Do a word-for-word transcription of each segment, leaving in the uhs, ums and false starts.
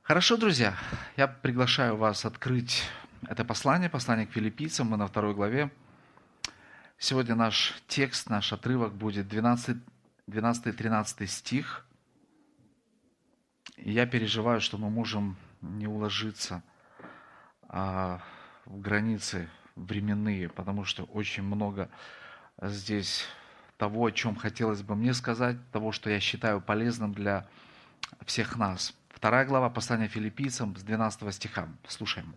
Хорошо, друзья, я приглашаю вас открыть это послание, послание к филиппийцам, мы на второй главе. Сегодня наш текст, наш отрывок будет двенадцатый-тринадцатый стих. И я переживаю, что мы можем не уложиться а, в границы временные, потому что очень много здесь того, о чем хотелось бы мне сказать, того, что я считаю полезным для всех нас. Вторая глава послания филиппийцам с двенадцатого стиха. Слушаем.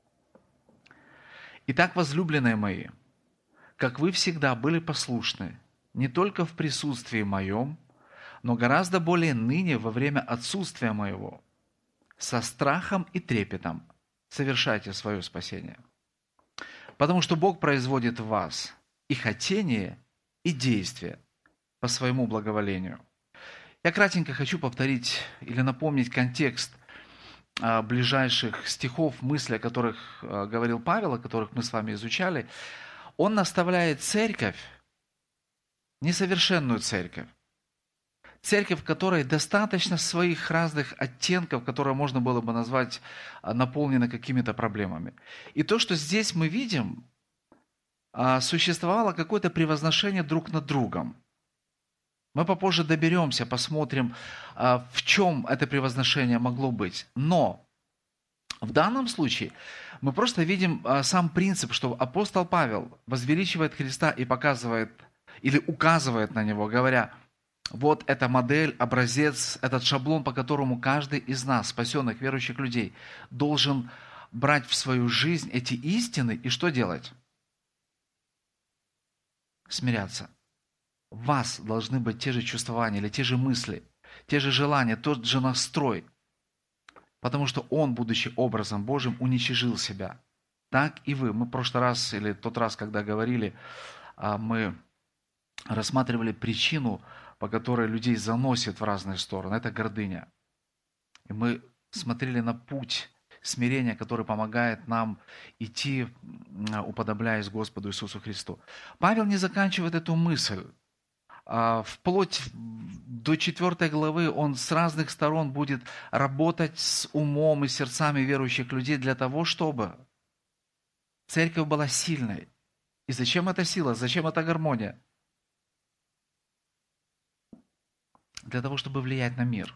«Итак, возлюбленные мои, как вы всегда были послушны, не только в присутствии моем, но гораздо более ныне во время отсутствия моего, со страхом и трепетом совершайте свое спасение. Потому что Бог производит в вас и хотение, и действие по своему благоволению». Я кратенько хочу повторить или напомнить контекст а, ближайших стихов, мысли, о которых а, говорил Павел, о которых мы с вами изучали. Он наставляет церковь, несовершенную церковь, церковь, в которой достаточно своих разных оттенков, которые можно было бы назвать а, наполнены какими-то проблемами. И то, что здесь мы видим, а, существовало какое-то превозношение друг над другом. Мы попозже доберемся, посмотрим, в чем это превозношение могло быть. Но в данном случае мы просто видим сам принцип, что апостол Павел возвеличивает Христа и показывает или указывает на Него, говоря, вот эта модель, образец, этот шаблон, по которому каждый из нас, спасенных, верующих людей, должен брать в свою жизнь эти истины и что делать? Смиряться. В вас должны быть те же чувствования или те же мысли, те же желания, тот же настрой. Потому что Он, будучи образом Божьим, уничижил себя. Так и вы. Мы в прошлый раз, или тот раз, когда говорили, мы рассматривали причину, по которой людей заносит в разные стороны. Это гордыня. И мы смотрели на путь смирения, который помогает нам идти, уподобляясь Господу Иисусу Христу. Павел не заканчивает эту мысль. Вплоть до четвертой главы он с разных сторон будет работать с умом и сердцами верующих людей для того, чтобы церковь была сильной. И зачем эта сила? Зачем эта гармония? Для того, чтобы влиять на мир.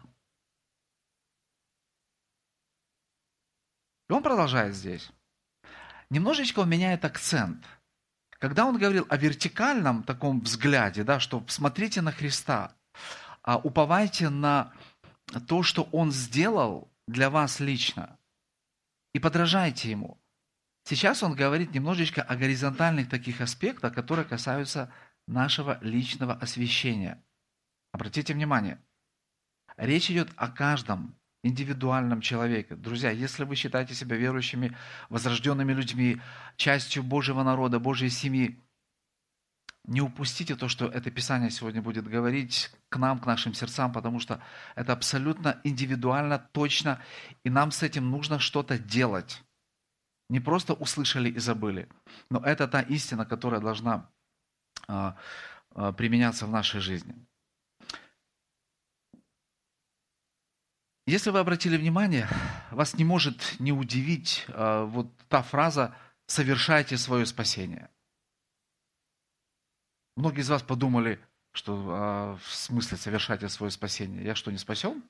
И он продолжает здесь. Немножечко он меняет акцент. Когда он говорил о вертикальном таком взгляде, да, что смотрите на Христа, а уповайте на то, что Он сделал для вас лично, и подражайте Ему. Сейчас он говорит немножечко о горизонтальных таких аспектах, которые касаются нашего личного освящения. Обратите внимание, речь идет о каждом индивидуальном человеке. Друзья, если вы считаете себя верующими, возрожденными людьми, частью Божьего народа, Божьей семьи, не упустите то, что это Писание сегодня будет говорить к нам, к нашим сердцам, потому что это абсолютно индивидуально, точно, и нам с этим нужно что-то делать. Не просто услышали и забыли, но это та истина, которая должна а, а, применяться в нашей жизни. Если вы обратили внимание, вас не может не удивить э, вот та фраза «совершайте свое спасение». Многие из вас подумали, что э, в смысле «совершайте свое спасение». Я что, не спасен?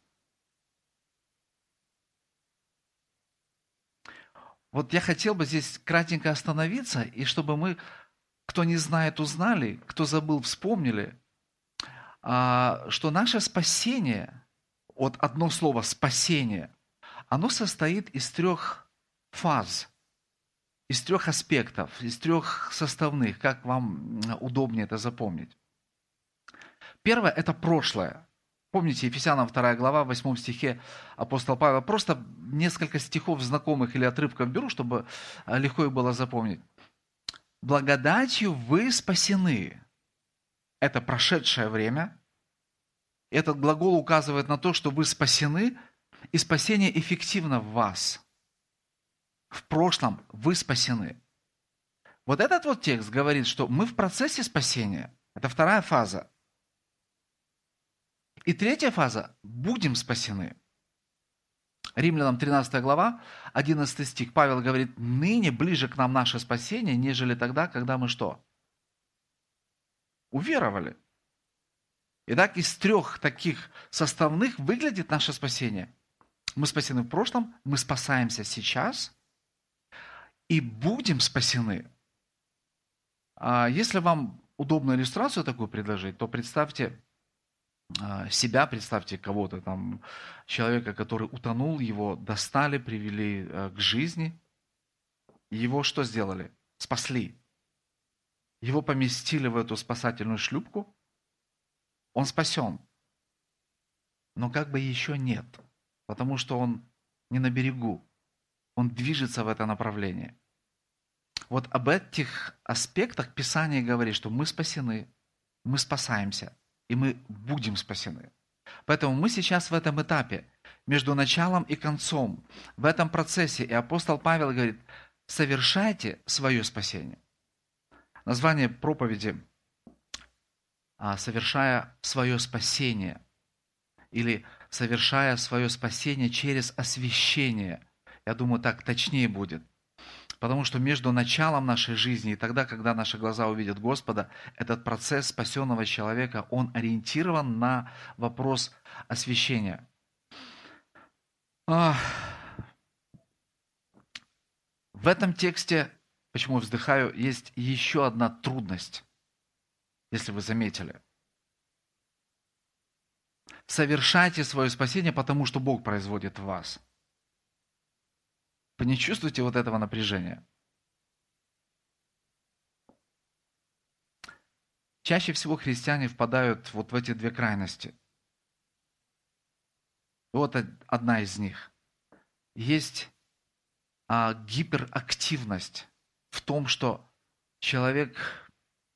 Вот я хотел бы здесь кратенько остановиться, и чтобы мы, кто не знает, узнали, кто забыл, вспомнили, э, что наше спасение... Вот одно слово «спасение», оно состоит из трех фаз, из трех аспектов, из трех составных, как вам удобнее это запомнить. Первое – это прошлое. Помните, Ефесянам вторая глава, в восьмом стихе апостол Павел, просто несколько стихов знакомых или отрывков беру, чтобы легко их было запомнить. «Благодатью вы спасены». Это прошедшее время. Этот глагол указывает на то, что вы спасены, и спасение эффективно в вас. В прошлом вы спасены. Вот этот вот текст говорит, что мы в процессе спасения. Это вторая фаза. И третья фаза – будем спасены. Римлянам тринадцатая глава, одиннадцатый стих, Павел говорит, ныне ближе к нам наше спасение, нежели тогда, когда мы что? Уверовали. Итак, из трех таких составных выглядит наше спасение. Мы спасены в прошлом, мы спасаемся сейчас и будем спасены. А если вам удобно иллюстрацию такую предложить, то представьте себя, представьте кого-то там, человека, который утонул, его достали, привели к жизни. Его что сделали? Спасли. Его поместили в эту спасательную шлюпку. Он спасен. Но как бы еще нет. Потому что он не на берегу. Он движется в это направление. Вот об этих аспектах Писание говорит, что мы спасены, мы спасаемся, и мы будем спасены. Поэтому мы сейчас в этом этапе, между началом и концом, в этом процессе. И апостол Павел говорит, совершайте свое спасение. Название проповеди «Совершая свое спасение» или «Совершая свое спасение через освящение». Я думаю, так точнее будет. Потому что между началом нашей жизни и тогда, когда наши глаза увидят Господа, этот процесс спасенного человека, он ориентирован на вопрос освящения. В этом тексте, почему вздыхаю, есть еще одна трудность, если вы заметили. Совершайте свое спасение, потому что Бог производит в вас. Вы не чувствуете вот этого напряжения? Чаще всего христиане впадают вот в эти две крайности. Вот одна из них. Есть а, гиперактивность в том, что человек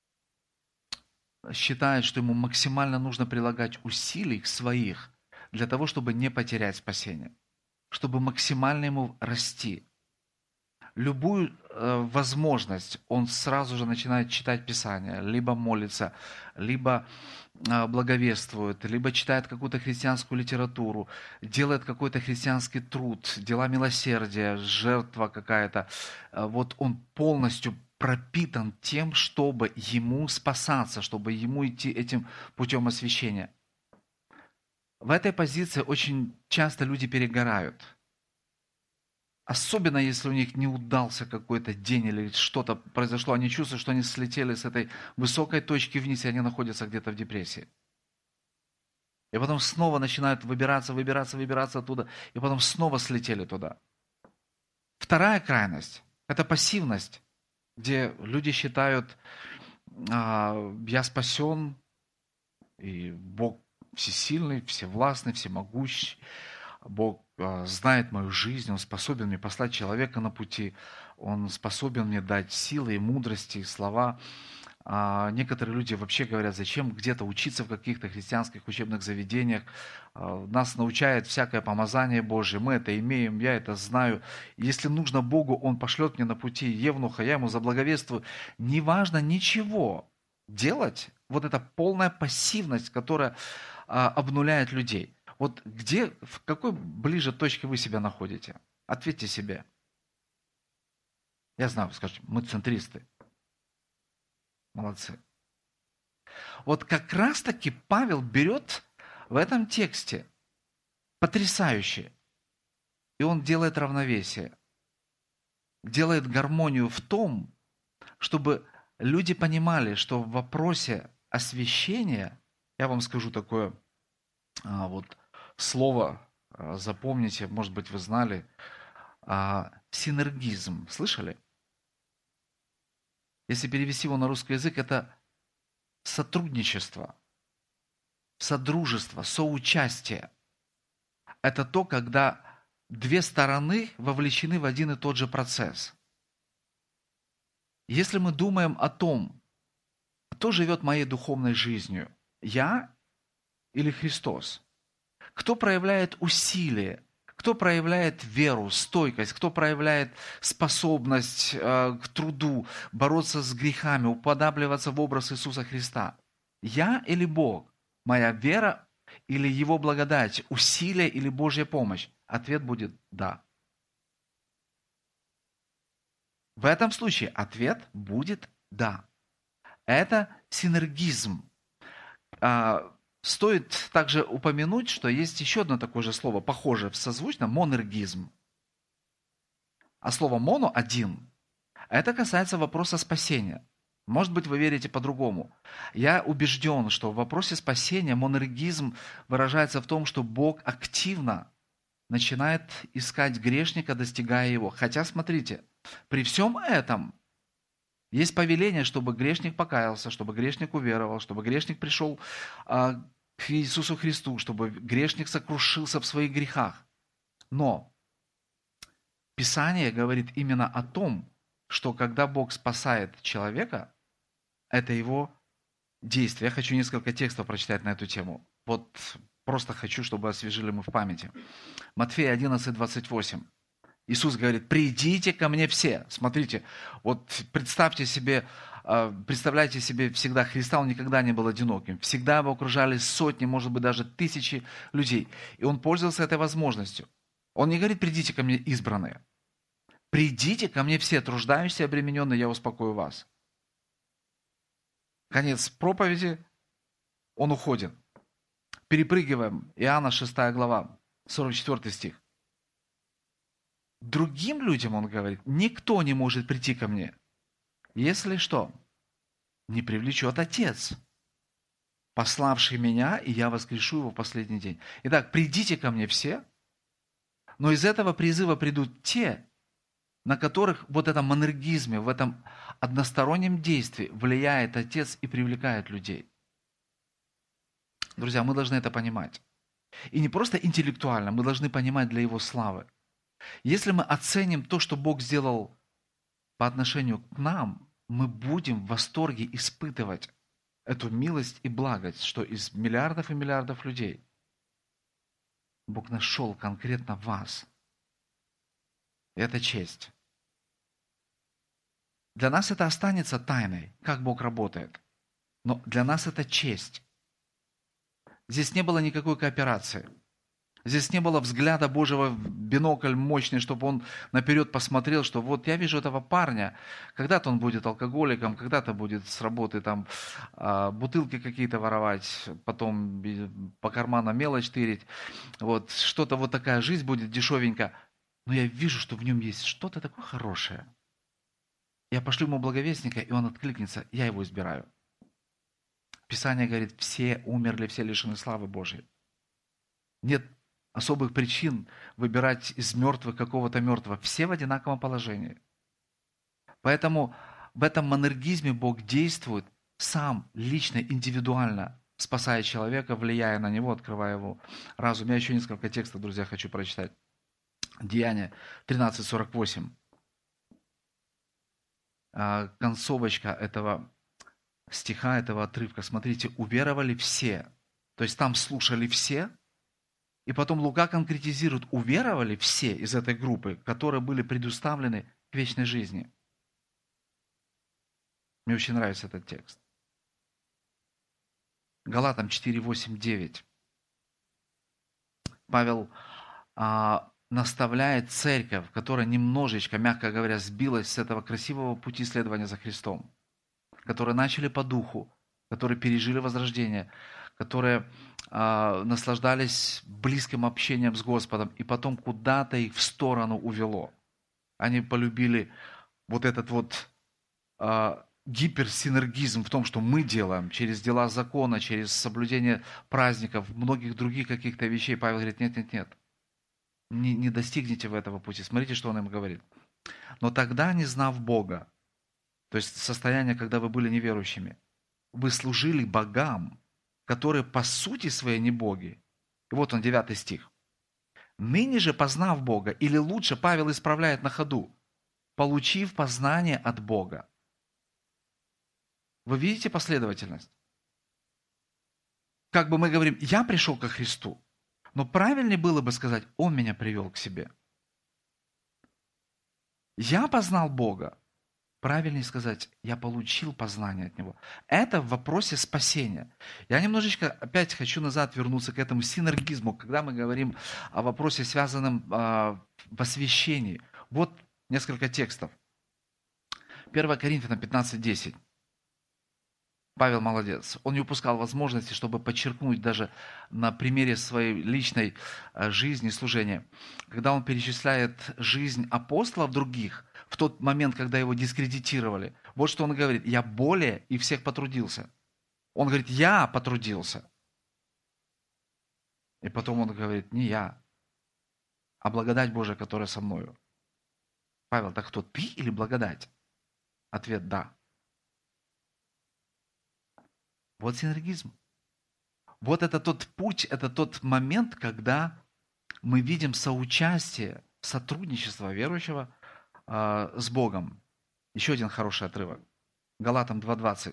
считает, что ему максимально нужно прилагать усилий своих для того, чтобы не потерять спасение, чтобы максимально ему расти. Любую э, возможность он сразу же начинает читать Писание, либо молится, либо э, благовествует, либо читает какую-то христианскую литературу, делает какой-то христианский труд, дела милосердия, жертва какая-то. Э, вот он полностью пропитан тем, чтобы ему спасаться, чтобы ему идти этим путем освящения. В этой позиции очень часто люди перегорают. Особенно, если у них не удался какой-то день или что-то произошло, они чувствуют, что они слетели с этой высокой точки вниз, и они находятся где-то в депрессии. И потом снова начинают выбираться, выбираться, выбираться оттуда, и потом снова слетели туда. Вторая крайность – это пассивность, где люди считают, я спасен, и Бог всесильный, всевластный, всемогущий. Бог знает мою жизнь, Он способен мне послать человека на пути, Он способен мне дать силы и мудрости, и слова. А некоторые люди вообще говорят, зачем где-то учиться в каких-то христианских учебных заведениях. Нас научает всякое помазание Божие, мы это имеем, я это знаю. Если нужно Богу, Он пошлет мне на пути евнуха, я ему заблаговествую. Неважно ничего делать, вот эта полная пассивность, которая обнуляет людей. Вот где, в какой ближе точке вы себя находите? Ответьте себе. Я знаю, вы скажете, мы центристы. Молодцы. Вот как раз-таки Павел берет в этом тексте потрясающе. И он делает равновесие. Делает гармонию в том, чтобы люди понимали, что в вопросе освящения, я вам скажу такое а, вот слово, а, запомните, может быть, вы знали, а, синергизм. Слышали? Если перевести его на русский язык, это сотрудничество, содружество, соучастие. Это то, когда две стороны вовлечены в один и тот же процесс. Если мы думаем о том, кто живет моей духовной жизнью, я или Христос, кто проявляет усилие, кто проявляет веру, стойкость, кто проявляет способность э, к труду, бороться с грехами, уподабливаться в образ Иисуса Христа. Я или Бог? Моя вера или Его благодать? Усилие или Божья помощь? Ответ будет «да». В этом случае ответ будет «да». Это синергизм. А, стоит также упомянуть, что есть еще одно такое же слово, похожее в созвучном, монергизм. А слово «моно» – «один». Это касается вопроса спасения. Может быть, вы верите по-другому. Я убежден, что в вопросе спасения монергизм выражается в том, что Бог активно начинает искать грешника, достигая его. Хотя, смотрите, при всем этом есть повеление, чтобы грешник покаялся, чтобы грешник уверовал, чтобы грешник пришел а, к Иисусу Христу, чтобы грешник сокрушился в своих грехах. Но Писание говорит именно о том, что когда Бог спасает человека, это его действие. Я хочу несколько текстов прочитать на эту тему. Вот просто хочу, чтобы освежили мы в памяти. Матфея одиннадцать, двадцать восемь. Иисус говорит: «Придите ко мне все». Смотрите, вот представьте себе, представляйте себе всегда Христа, Он никогда не был одиноким. Всегда Его окружали сотни, может быть, даже тысячи людей. И Он пользовался этой возможностью. Он не говорит: «Придите ко мне, избранные». «Придите ко мне все, труждающиеся и обремененные, я успокою вас». Конец проповеди, Он уходит. Перепрыгиваем. Иоанна шестая глава, сорок четвёртый стих. Другим людям, Он говорит, никто не может прийти ко мне, если что, не привлечет Отец, пославший меня, и я воскрешу его в последний день. Итак, придите ко мне все, но из этого призыва придут те, на которых вот в этом монергизме, в этом одностороннем действии влияет Отец и привлекает людей. Друзья, мы должны это понимать. И не просто интеллектуально, мы должны понимать для Его славы. Если мы оценим то, что Бог сделал по отношению к нам, мы будем в восторге испытывать эту милость и благость, что из миллиардов и миллиардов людей Бог нашел конкретно вас. Это честь. Для нас это останется тайной, как Бог работает. Но для нас это честь. Здесь не было никакой кооперации. Здесь не было взгляда Божьего в бинокль мощный, чтобы он наперед посмотрел, что вот я вижу этого парня, когда-то он будет алкоголиком, когда-то будет с работы там бутылки какие-то воровать, потом по карманам мелочь тырить, вот что-то вот такая жизнь будет дешевенько. Но я вижу, что в нем есть что-то такое хорошее. Я пошлю ему благовестника, и он откликнется, я его избираю. Писание говорит, все умерли, все лишены славы Божьей. Нет особых причин выбирать из мертвых какого-то мертвого. Все в одинаковом положении. Поэтому в этом монергизме Бог действует сам, лично, индивидуально, спасая человека, влияя на него, открывая его разум. Я еще несколько текстов, друзья, хочу прочитать. Деяния тринадцать сорок восемь. Концовочка этого стиха, этого отрывка. Смотрите, уверовали все. То есть там слушали все. И потом Лука конкретизирует, уверовали все из этой группы, которые были предуставлены к вечной жизни. Мне очень нравится этот текст. Галатам четыре, восемь, девять. Павел а, наставляет церковь, которая немножечко, мягко говоря, сбилась с этого красивого пути следования за Христом, которые начали по духу, которые пережили возрождение, которые э, наслаждались близким общением с Господом, и потом куда-то их в сторону увело. Они полюбили вот этот вот э, гиперсинергизм в том, что мы делаем через дела закона, через соблюдение праздников, многих других каких-то вещей. Павел говорит, нет-нет-нет, не, не достигнете вы этого пути. Смотрите, что он им говорит. Но тогда, не знав Бога, то есть состояние, когда вы были неверующими, вы служили богам, которые по сути своей не боги. И вот он, девятый стих. Ныне же, познав Бога, или лучше, Павел исправляет на ходу, получив познание от Бога. Вы видите последовательность? Как бы мы говорим, я пришел ко Христу, но правильнее было бы сказать, Он меня привел к себе. Я познал Бога, правильнее сказать, я получил познание от Него. Это в вопросе спасения. Я немножечко опять хочу назад вернуться к этому синергизму, когда мы говорим о вопросе, связанном э, в освящении. Вот несколько текстов. первое Коринфянам пятнадцать десять. Павел молодец. Он не упускал возможности, чтобы подчеркнуть даже на примере своей личной жизни, служения. Когда он перечисляет жизнь апостолов других, в тот момент, когда его дискредитировали, вот что он говорит: я более и всех потрудился. Он говорит: я потрудился. И потом он говорит: не я, а благодать Божия, которая со мною. Павел, так кто, ты или благодать? Ответ: да. Вот синергизм. Вот это тот путь, это тот момент, когда мы видим соучастие, сотрудничество верующего э, с Богом. Еще один хороший отрывок. Галатам два двадцать.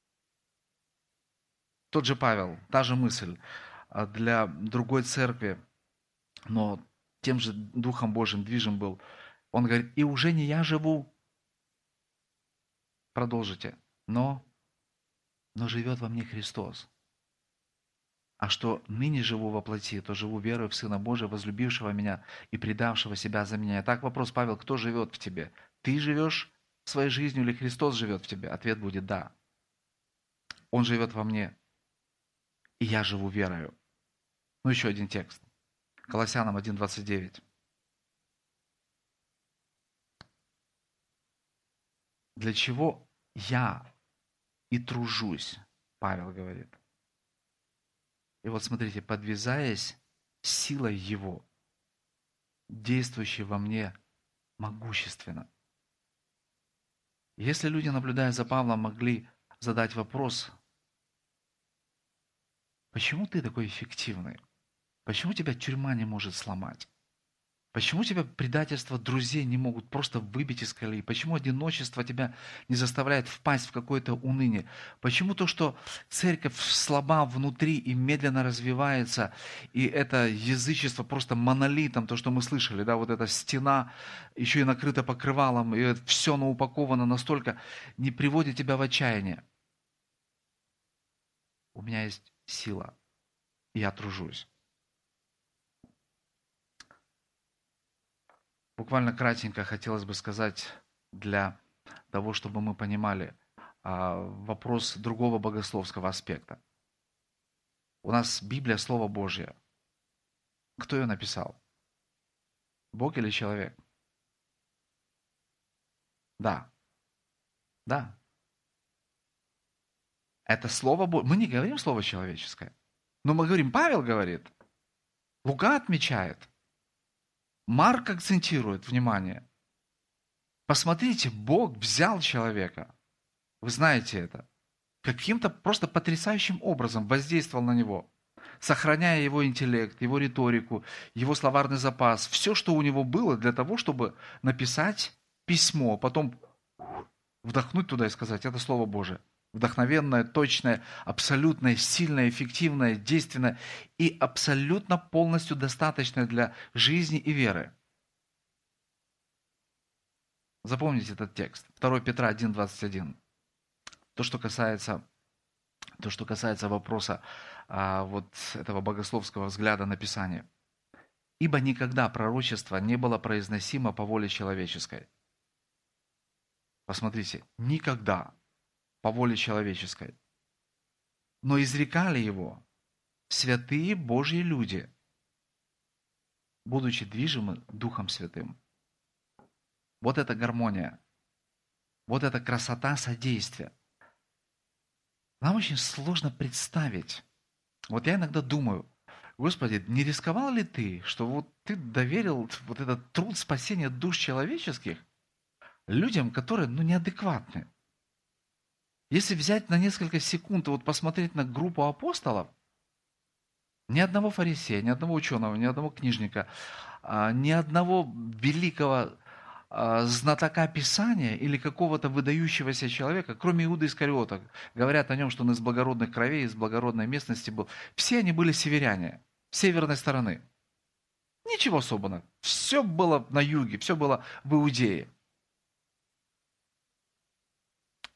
Тот же Павел, та же мысль э, для другой церкви, но тем же Духом Божьим движим был. Он говорит: и уже не я живу, продолжите, но, но живет во мне Христос. А что ныне живу во плоти, то живу верой в Сына Божия, возлюбившего меня и предавшего себя за меня. Итак, вопрос, Павел, кто живет в тебе? Ты живешь своей жизнью или Христос живет в тебе? Ответ будет да. Он живет во мне, и я живу верою. Ну, еще один текст. Колоссянам один двадцать девять. Для чего я и тружусь, Павел говорит. И вот смотрите, подвязаясь силой Его, действующей во мне могущественно. Если люди, наблюдая за Павлом, могли задать вопрос: почему ты такой эффективный? Почему тебя тюрьма не может сломать? Почему тебя предательство друзей не могут просто выбить из колеи? Почему одиночество тебя не заставляет впасть в какое-то уныние? Почему то, что церковь слаба внутри и медленно развивается, и это язычество просто монолитом, то, что мы слышали, да, вот эта стена еще и накрыта покрывалом, и все оно упаковано настолько, не приводит тебя в отчаяние? У меня есть сила, и я тружусь. Буквально кратенько хотелось бы сказать для того, чтобы мы понимали вопрос другого богословского аспекта. У нас Библия, Слово Божье. Кто ее написал? Бог или человек? Да. Да. Это Слово Божье. Мы не говорим Слово человеческое. Но мы говорим, Павел говорит, Лука отмечает, Марк акцентирует внимание. Посмотрите, Бог взял человека. Вы знаете это. Каким-то просто потрясающим образом воздействовал на него, сохраняя его интеллект, его риторику, его словарный запас, все, что у него было для того, чтобы написать письмо, потом вдохнуть туда и сказать: это Слово Божие. Вдохновенное, точное, абсолютно сильное, эффективное, действенное и абсолютно полностью достаточное для жизни и веры. Запомните этот текст. второе Петра один двадцать один. То, что касается, то, что касается вопроса а, вот этого богословского взгляда на Писание. «Ибо никогда пророчество не было произносимо по воле человеческой». Посмотрите, никогда по воле человеческой. Но изрекали его святые Божьи люди, будучи движимы Духом Святым. Вот эта гармония, вот эта красота содействия. Нам очень сложно представить. Вот я иногда думаю: Господи, не рисковал ли ты, что вот ты доверил вот этот труд спасения душ человеческих людям, которые, ну, неадекватны? Если взять на несколько секунд и вот посмотреть на группу апостолов, ни одного фарисея, ни одного ученого, ни одного книжника, ни одного великого знатока Писания или какого-то выдающегося человека, кроме Иуды Искариота. Говорят о нем, что он из благородных кровей, из благородной местности был. Все они были северяне, с северной стороны. Ничего особенного. Все было на юге, все было в Иудее.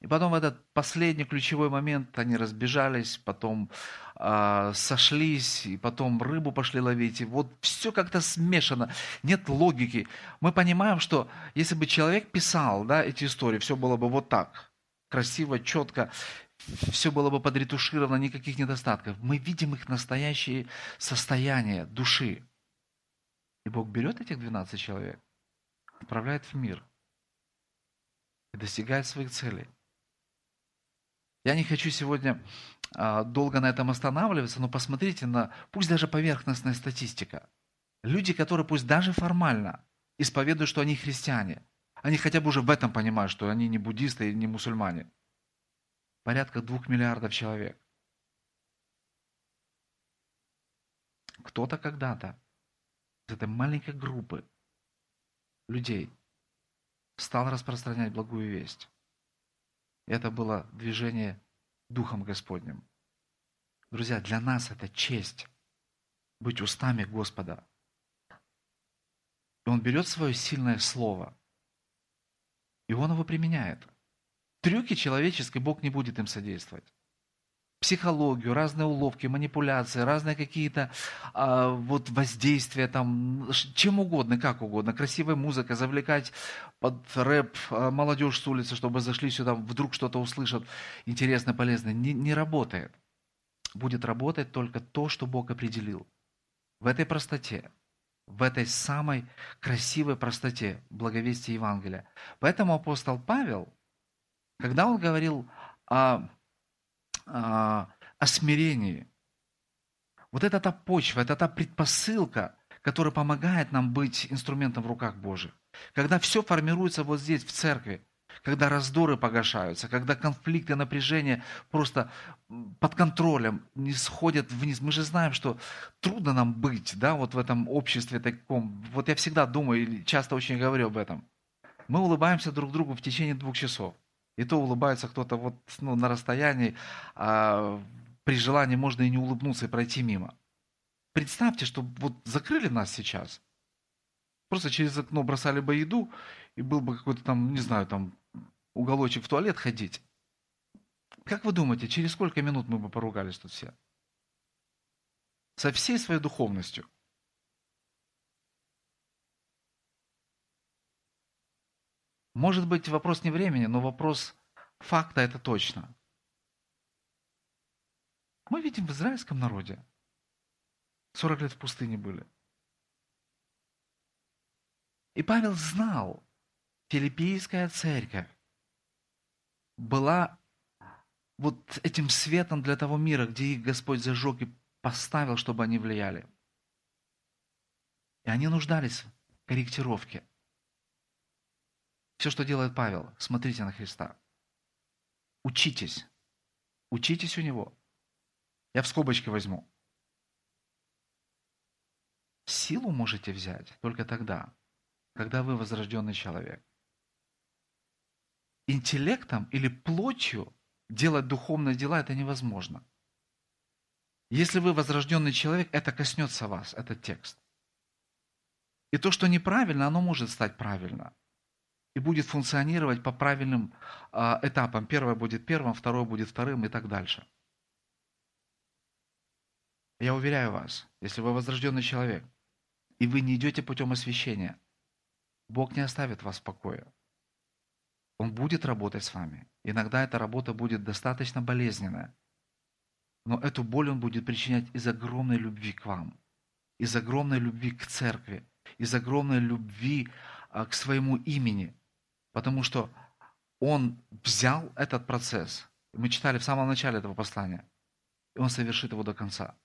И потом в этот последний ключевой момент они разбежались, потом э, сошлись, и потом рыбу пошли ловить. И вот все как-то смешано, нет логики. Мы понимаем, что если бы человек писал, да, эти истории, все было бы вот так. Красиво, четко, все было бы подретушировано, никаких недостатков. Мы видим их настоящее состояние души. И Бог берет этих двенадцать человек, отправляет в мир и достигает своих целей. Я не хочу сегодня а, долго на этом останавливаться, но посмотрите на, пусть даже поверхностная статистика. Люди, которые пусть даже формально исповедуют, что они христиане, они хотя бы уже в этом понимают, что они не буддисты и не мусульмане. Порядка двух миллиардов человек. Кто-то когда-то из этой маленькой группы людей стал распространять благую весть. Это было движение Духом Господним. Друзья, для нас это честь быть устами Господа. И Он берет свое сильное слово, и Он его применяет. Трюки человеческие Бог не будет им содействовать. Психологию, разные уловки, манипуляции, разные какие-то а, вот воздействия, там, чем угодно, как угодно, красивой музыкой, завлекать под рэп а, молодежь с улицы, чтобы зашли сюда, вдруг что-то услышат интересное, полезное, не, не работает. Будет работать только то, что Бог определил. В этой простоте, в этой самой красивой простоте благовестия Евангелия. Поэтому апостол Павел, когда он говорил о о смирении. Вот это та почва, это та предпосылка, которая помогает нам быть инструментом в руках Божьих. Когда все формируется вот здесь, в церкви, когда раздоры погашаются, когда конфликты, напряжения просто под контролем не сходят вниз. Мы же знаем, что трудно нам быть, да, вот в этом обществе таком. Вот я всегда думаю, и часто очень говорю об этом. Мы улыбаемся друг другу в течение двух часов. И то улыбается кто-то вот, ну, на расстоянии, а при желании можно и не улыбнуться, и пройти мимо. Представьте, что вот закрыли нас сейчас, просто через окно бросали бы еду, и был бы какой-то там, не знаю, там уголочек в туалет ходить. Как вы думаете, через сколько минут мы бы поругались тут все? Со всей своей духовностью. Может быть, вопрос не времени, но вопрос факта это точно. Мы видим в израильском народе. сорок лет в пустыне были. И Павел знал, филиппийская церковь была вот этим светом для того мира, где их Господь зажег и поставил, чтобы они влияли. И они нуждались в корректировке. Все, что делает Павел, смотрите на Христа. Учитесь. Учитесь у Него. Я в скобочки возьму. Силу можете взять только тогда, когда вы возрожденный человек. Интеллектом или плотью делать духовные дела это невозможно. Если вы возрожденный человек, это коснется вас, этот текст. И то, что неправильно, оно может стать правильно. И будет функционировать по правильным э, этапам. Первое будет первым, второе будет вторым и так дальше. Я уверяю вас, если вы возрожденный человек, и вы не идете путем освящения, Бог не оставит вас в покое. Он будет работать с вами. Иногда эта работа будет достаточно болезненная. Но эту боль Он будет причинять из огромной любви к вам, из огромной любви к церкви, из огромной любви а, к своему имени. Потому что Он взял этот процесс. Мы читали в самом начале этого послания. И Он совершит его до конца.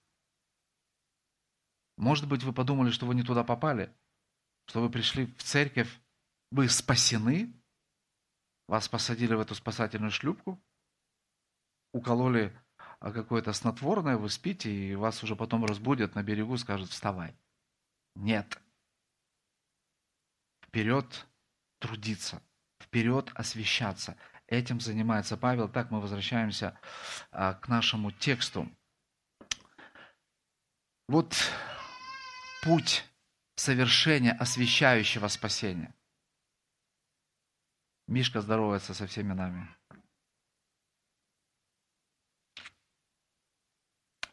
Может быть, вы подумали, что вы не туда попали, что вы пришли в церковь, вы спасены, вас посадили в эту спасательную шлюпку, укололи какое-то снотворное, вы спите, и вас уже потом разбудят на берегу и скажут: вставай. Нет. Вперед трудиться, вперед освящаться. Этим занимается Павел. Так мы возвращаемся а, к нашему тексту. Вот путь совершения освящающего спасения. Мишка здоровается со всеми нами.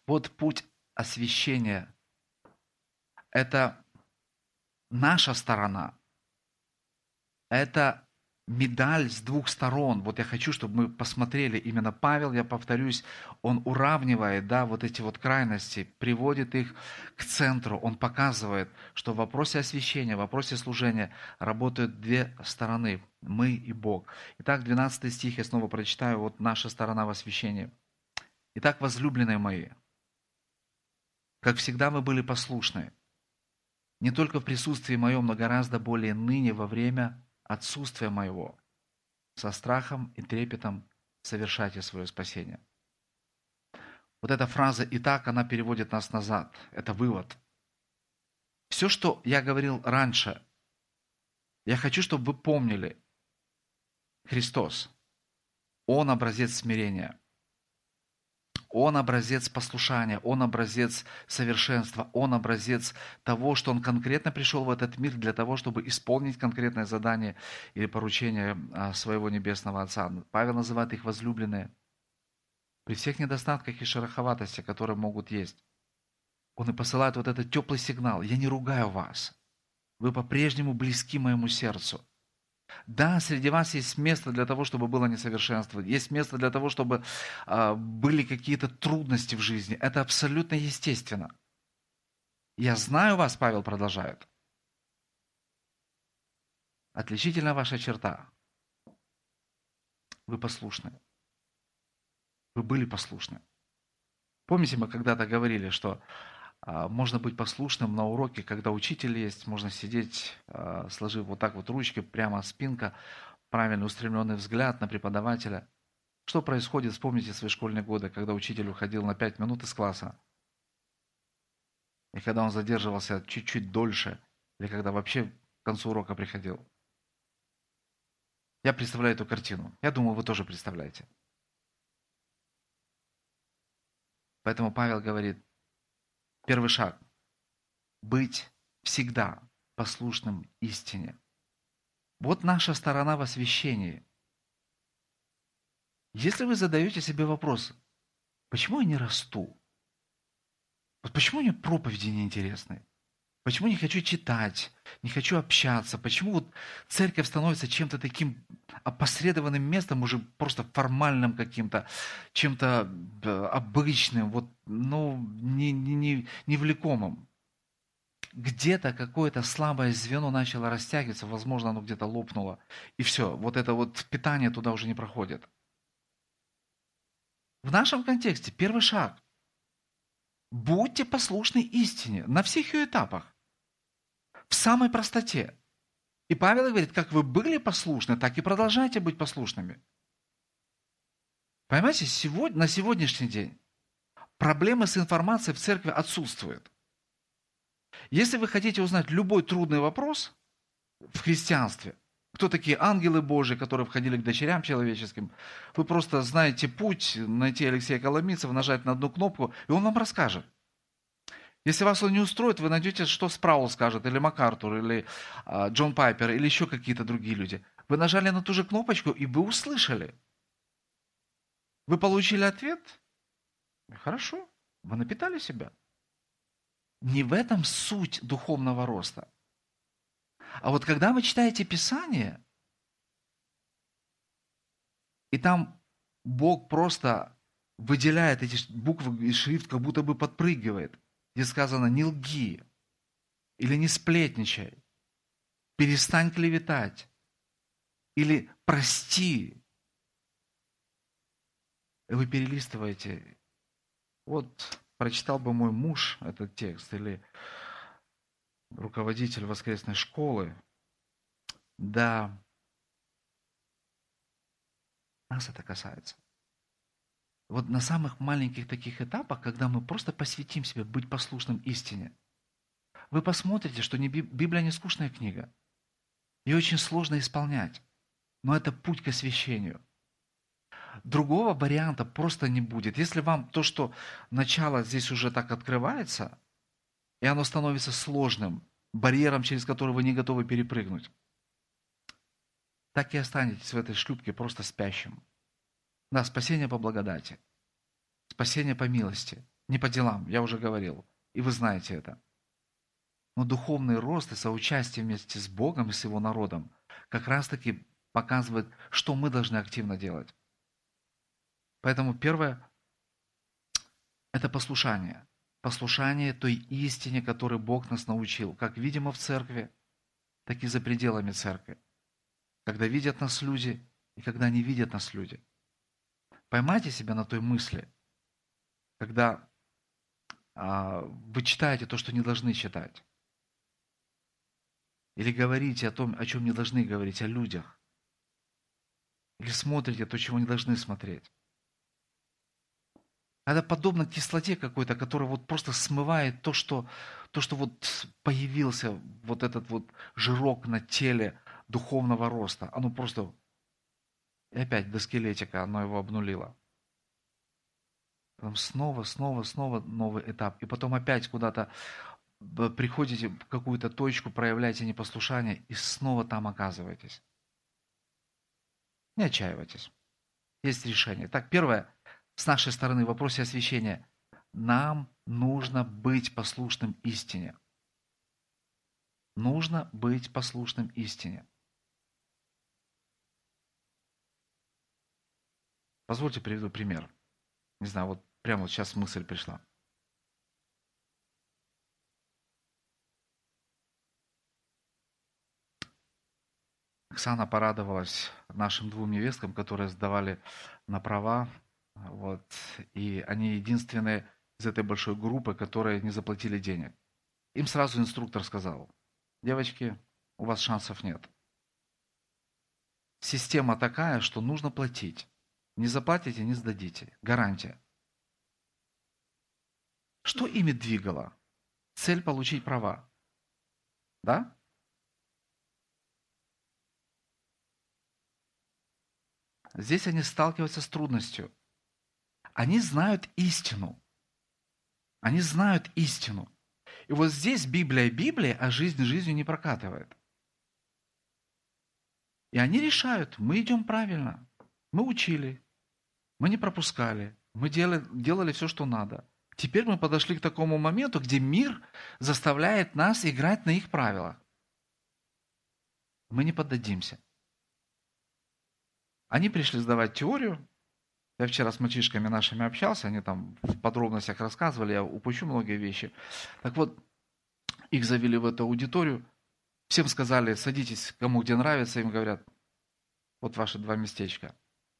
Вот путь освящения – это наша сторона. Это медаль с двух сторон. Вот я хочу, чтобы мы посмотрели. Именно Павел, я повторюсь, он уравнивает, да, вот эти вот крайности, приводит их к центру. Он показывает, что в вопросе освящения, в вопросе служения работают две стороны – мы и Бог. Итак, двенадцатый стих я снова прочитаю. Вот наша сторона в освящении. Итак, возлюбленные мои, как всегда вы были послушны, не только в присутствии моем, но гораздо более ныне во время отсутствия моего. Со страхом и трепетом совершайте свое спасение. Вот эта фраза «итак», она переводит нас назад. Это вывод. Все, что я говорил раньше, я хочу, чтобы вы помнили. Христос, Он образец смирения. Он образец послушания, Он образец совершенства, Он образец того, что Он конкретно пришел в этот мир для того, чтобы исполнить конкретное задание или поручение своего Небесного Отца. Павел называет их возлюбленные. При всех недостатках и шероховатостях, которые могут есть, Он и посылает вот этот теплый сигнал. Я не ругаю вас. Вы по-прежнему близки моему сердцу. Да, среди вас есть место для того, чтобы было несовершенство. Есть место для того, чтобы э, были какие-то трудности в жизни. Это абсолютно естественно. Я знаю вас, Павел продолжает. Отличительная ваша черта. Вы послушны. Вы были послушны. Помните, мы когда-то говорили, что э, можно быть послушным на уроке, когда учитель есть, можно сидеть, э, сложив вот так вот ручки, прямо спинка, правильно устремленный взгляд на преподавателя. Что происходит, вспомните свои школьные годы, когда учитель уходил на пять минут из класса, и когда он задерживался чуть-чуть дольше, или когда вообще к концу урока приходил. Я представляю эту картину. Я думаю, вы тоже представляете. Поэтому Павел говорит, первый шаг – быть всегда послушным истине. Вот наша сторона в освящении. Если вы задаете себе вопрос, почему я не расту? Вот почему мне проповеди неинтересны? Почему не хочу читать, не хочу общаться? Почему вот церковь становится чем-то таким опосредованным местом, уже просто формальным каким-то, чем-то обычным, вот, ну, не, не, не, невлекомым? Где-то какое-то слабое звено начало растягиваться, возможно, оно где-то лопнуло, и все, вот это вот питание туда уже не проходит. В нашем контексте первый шаг. Будьте послушны истине на всех ее этапах. В самой простоте. И Павел говорит, как вы были послушны, так и продолжайте быть послушными. Понимаете, сегодня, на сегодняшний день проблемы с информацией в церкви отсутствуют. Если вы хотите узнать любой трудный вопрос в христианстве, кто такие ангелы Божьи, которые входили к дочерям человеческим, вы просто знаете путь, найти Алексея Коломийцева, нажать на одну кнопку, и он вам расскажет. Если вас он не устроит, вы найдете, что Спраул скажет, или МакАртур, или э, Джон Пайпер, или еще какие-то другие люди. Вы нажали на ту же кнопочку, и вы услышали. Вы получили ответ? Хорошо, вы напитали себя. Не в этом суть духовного роста. А вот когда вы читаете Писание, и там Бог просто выделяет эти буквы и шрифт, как будто бы подпрыгивает, где сказано «не лги» или «не сплетничай», «перестань клеветать» или «прости». И вы перелистываете. Вот прочитал бы мой муж этот текст или руководитель воскресной школы. Да, нас это касается. Вот на самых маленьких таких этапах, когда мы просто посвятим себе быть послушным истине, вы посмотрите, что не Библия не скучная книга. Ее очень сложно исполнять, но это путь к освящению. Другого варианта просто не будет. Если вам то, что начало здесь уже так открывается, и оно становится сложным, барьером, через который вы не готовы перепрыгнуть, так и останетесь в этой шлюпке просто спящим. Да, спасение по благодати, спасение по милости. Не по делам, я уже говорил. И вы знаете это. Но духовный рост и соучастие вместе с Богом и с Его народом как раз-таки показывает, что мы должны активно делать. Поэтому первое– это послушание. Послушание той истине, которой Бог нас научил, как видимо в церкви, так и за пределами церкви. Когда видят нас люди и когда не видят нас люди. Поймайте себя на той мысли, когда а, вы читаете то, что не должны читать. Или говорите о том, о чем не должны говорить, о людях. Или смотрите то, чего не должны смотреть. Это подобно кислоте какой-то, которая вот просто смывает то, что, то, что вот появился вот этот вот жирок на теле духовного роста. Оно просто, и опять до скелетика, оно его обнулило. Потом снова, снова, снова новый этап. И потом опять куда-то приходите в какую-то точку, проявляете непослушание и снова там оказываетесь. Не отчаивайтесь. Есть решение. Так, первое. С нашей стороны в вопросе освящения. Нам нужно быть послушным истине. Нужно быть послушным истине. Позвольте приведу пример. Не знаю, вот прямо вот сейчас мысль пришла. Оксана порадовалась нашим двум невесткам, которые сдавали на права. Вот, и они единственные из этой большой группы, которые не заплатили денег. Им сразу инструктор сказал: девочки, у вас шансов нет. Система такая, что нужно платить. Не заплатите, не сдадите. Гарантия. Что ими двигало? Цель получить права. Да? Здесь они сталкиваются с трудностью. Они знают истину. Они знают истину. И вот здесь Библия Библия, а жизнь жизнью не прокатывает. И они решают, мы идем правильно. Мы учили, мы не пропускали, мы делали, делали все, что надо. Теперь мы подошли к такому моменту, где мир заставляет нас играть на их правилах. Мы не поддадимся. Они пришли сдавать теорию. Я вчера с мальчишками нашими общался, они там в подробностях рассказывали, я упущу многие вещи. Так вот, их завели в эту аудиторию, всем сказали: садитесь, кому где нравится, им говорят: вот ваши два местечка.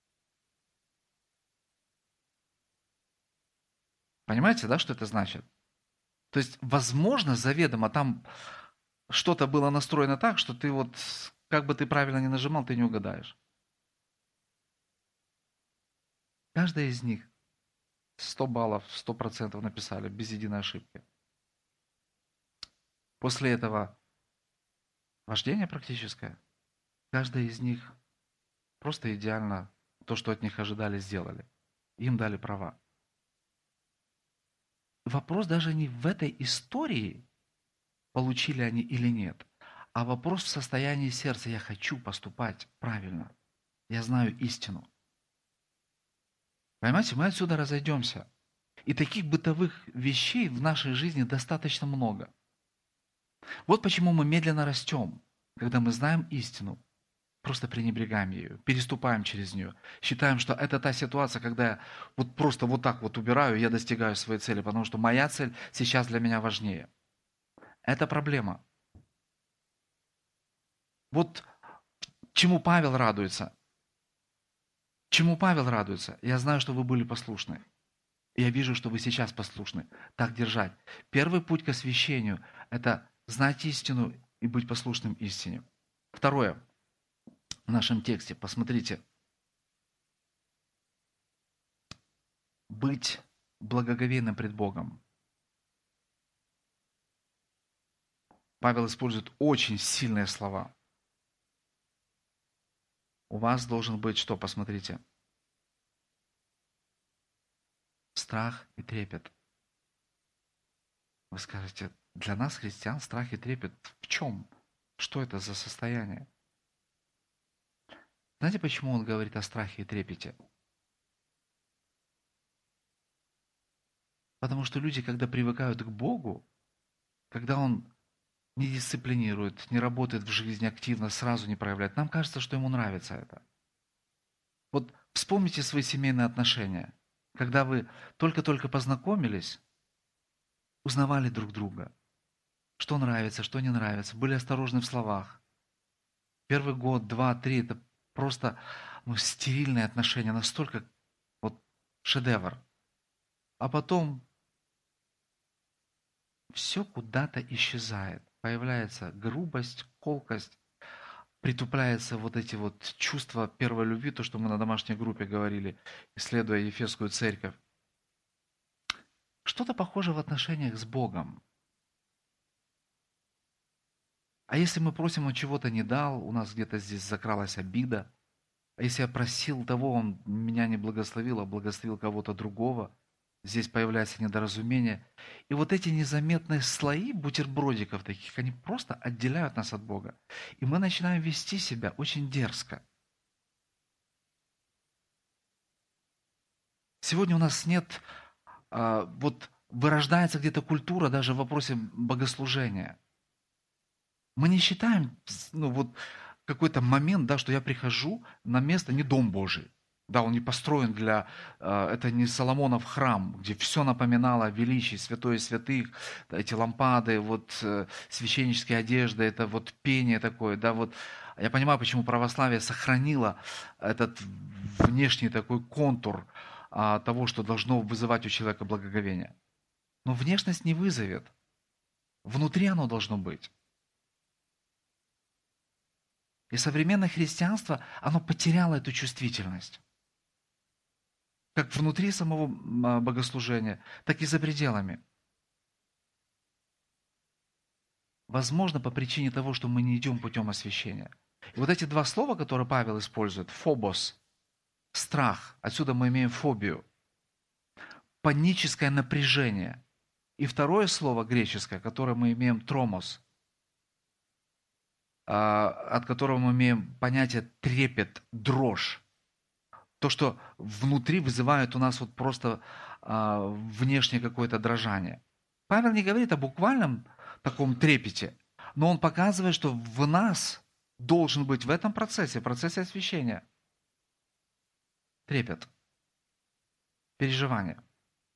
Понимаете, да, что это значит? То есть, возможно, заведомо там что-то было настроено так, что ты вот, как бы ты правильно ни нажимал, ты не угадаешь. Каждая из них сто баллов, сто процентов написали, без единой ошибки. После этого вождение практическое. Каждая из них просто идеально то, что от них ожидали, сделали. Им дали права. Вопрос даже не в этой истории, получили они или нет, а вопрос в состоянии сердца. Я хочу поступать правильно. Я знаю истину. Понимаете, мы отсюда разойдемся. И таких бытовых вещей в нашей жизни достаточно много. Вот почему мы медленно растем, когда мы знаем истину, просто пренебрегаем ею, переступаем через нее, считаем, что это та ситуация, когда я вот просто вот так вот убираю, я достигаю своей цели, потому что моя цель сейчас для меня важнее. Это проблема. Вот чему Павел радуется. Чему Павел радуется? Я знаю, что вы были послушны. Я вижу, что вы сейчас послушны. Так держать. Первый путь к освящению – это знать истину и быть послушным истине. Второе. В нашем тексте, посмотрите. Быть благоговейным пред Богом. Павел использует очень сильные слова. У вас должен быть что? Посмотрите. Страх и трепет. Вы скажете, для нас, христиан, страх и трепет в чем? Что это за состояние? Знаете, почему он говорит о страхе и трепете? Потому что люди, когда привыкают к Богу, когда Он не дисциплинирует, не работает в жизни активно, сразу не проявляет, нам кажется, что Ему нравится это. Вот вспомните свои семейные отношения. Когда вы только-только познакомились, узнавали друг друга, что нравится, что не нравится, были осторожны в словах. Первый год, два, три – это просто ну, стерильные отношения, настолько вот шедевр. А потом все куда-то исчезает. Появляется грубость, колкость, притупляются вот эти вот чувства первой любви, то, что мы на домашней группе говорили, исследуя Ефесскую церковь. Что-то похоже в отношениях с Богом. А если мы просим, Он чего-то не дал, у нас где-то здесь закралась обида. А если я просил того, Он меня не благословил, а благословил кого-то другого, здесь появляется недоразумение. И вот эти незаметные слои бутербродиков таких, они просто отделяют нас от Бога. И мы начинаем вести себя очень дерзко. Сегодня у нас нет, а, вот вырождается где-то культура даже в вопросе богослужения. Мы не считаем, ну вот какой-то момент, да, что я прихожу на место, не дом Божий. Да, он не построен для, э, это не Соломонов храм, где все напоминало о величии, святое святых, да, эти лампады, вот э, священнические одежды, это вот пение такое, да, вот. Я понимаю, почему православие сохранило этот внешний такой контур а, того, что должно вызывать у человека благоговение. Но внешность не вызовет. Внутри оно должно быть. И современное христианство, оно потеряло эту чувствительность. Как внутри самого богослужения, так и за пределами. Возможно, по причине того, что мы не идем путем освящения. И вот эти два слова, которые Павел использует, фобос, страх, отсюда мы имеем фобию, паническое напряжение. И второе слово греческое, которое мы имеем тромос, от которого мы имеем понятие трепет, дрожь. То, что внутри вызывает у нас вот просто а, внешнее какое-то дрожание. Павел не говорит о буквальном таком трепете, но он показывает, что в нас должен быть в этом процессе, в процессе освящения, трепет, переживание.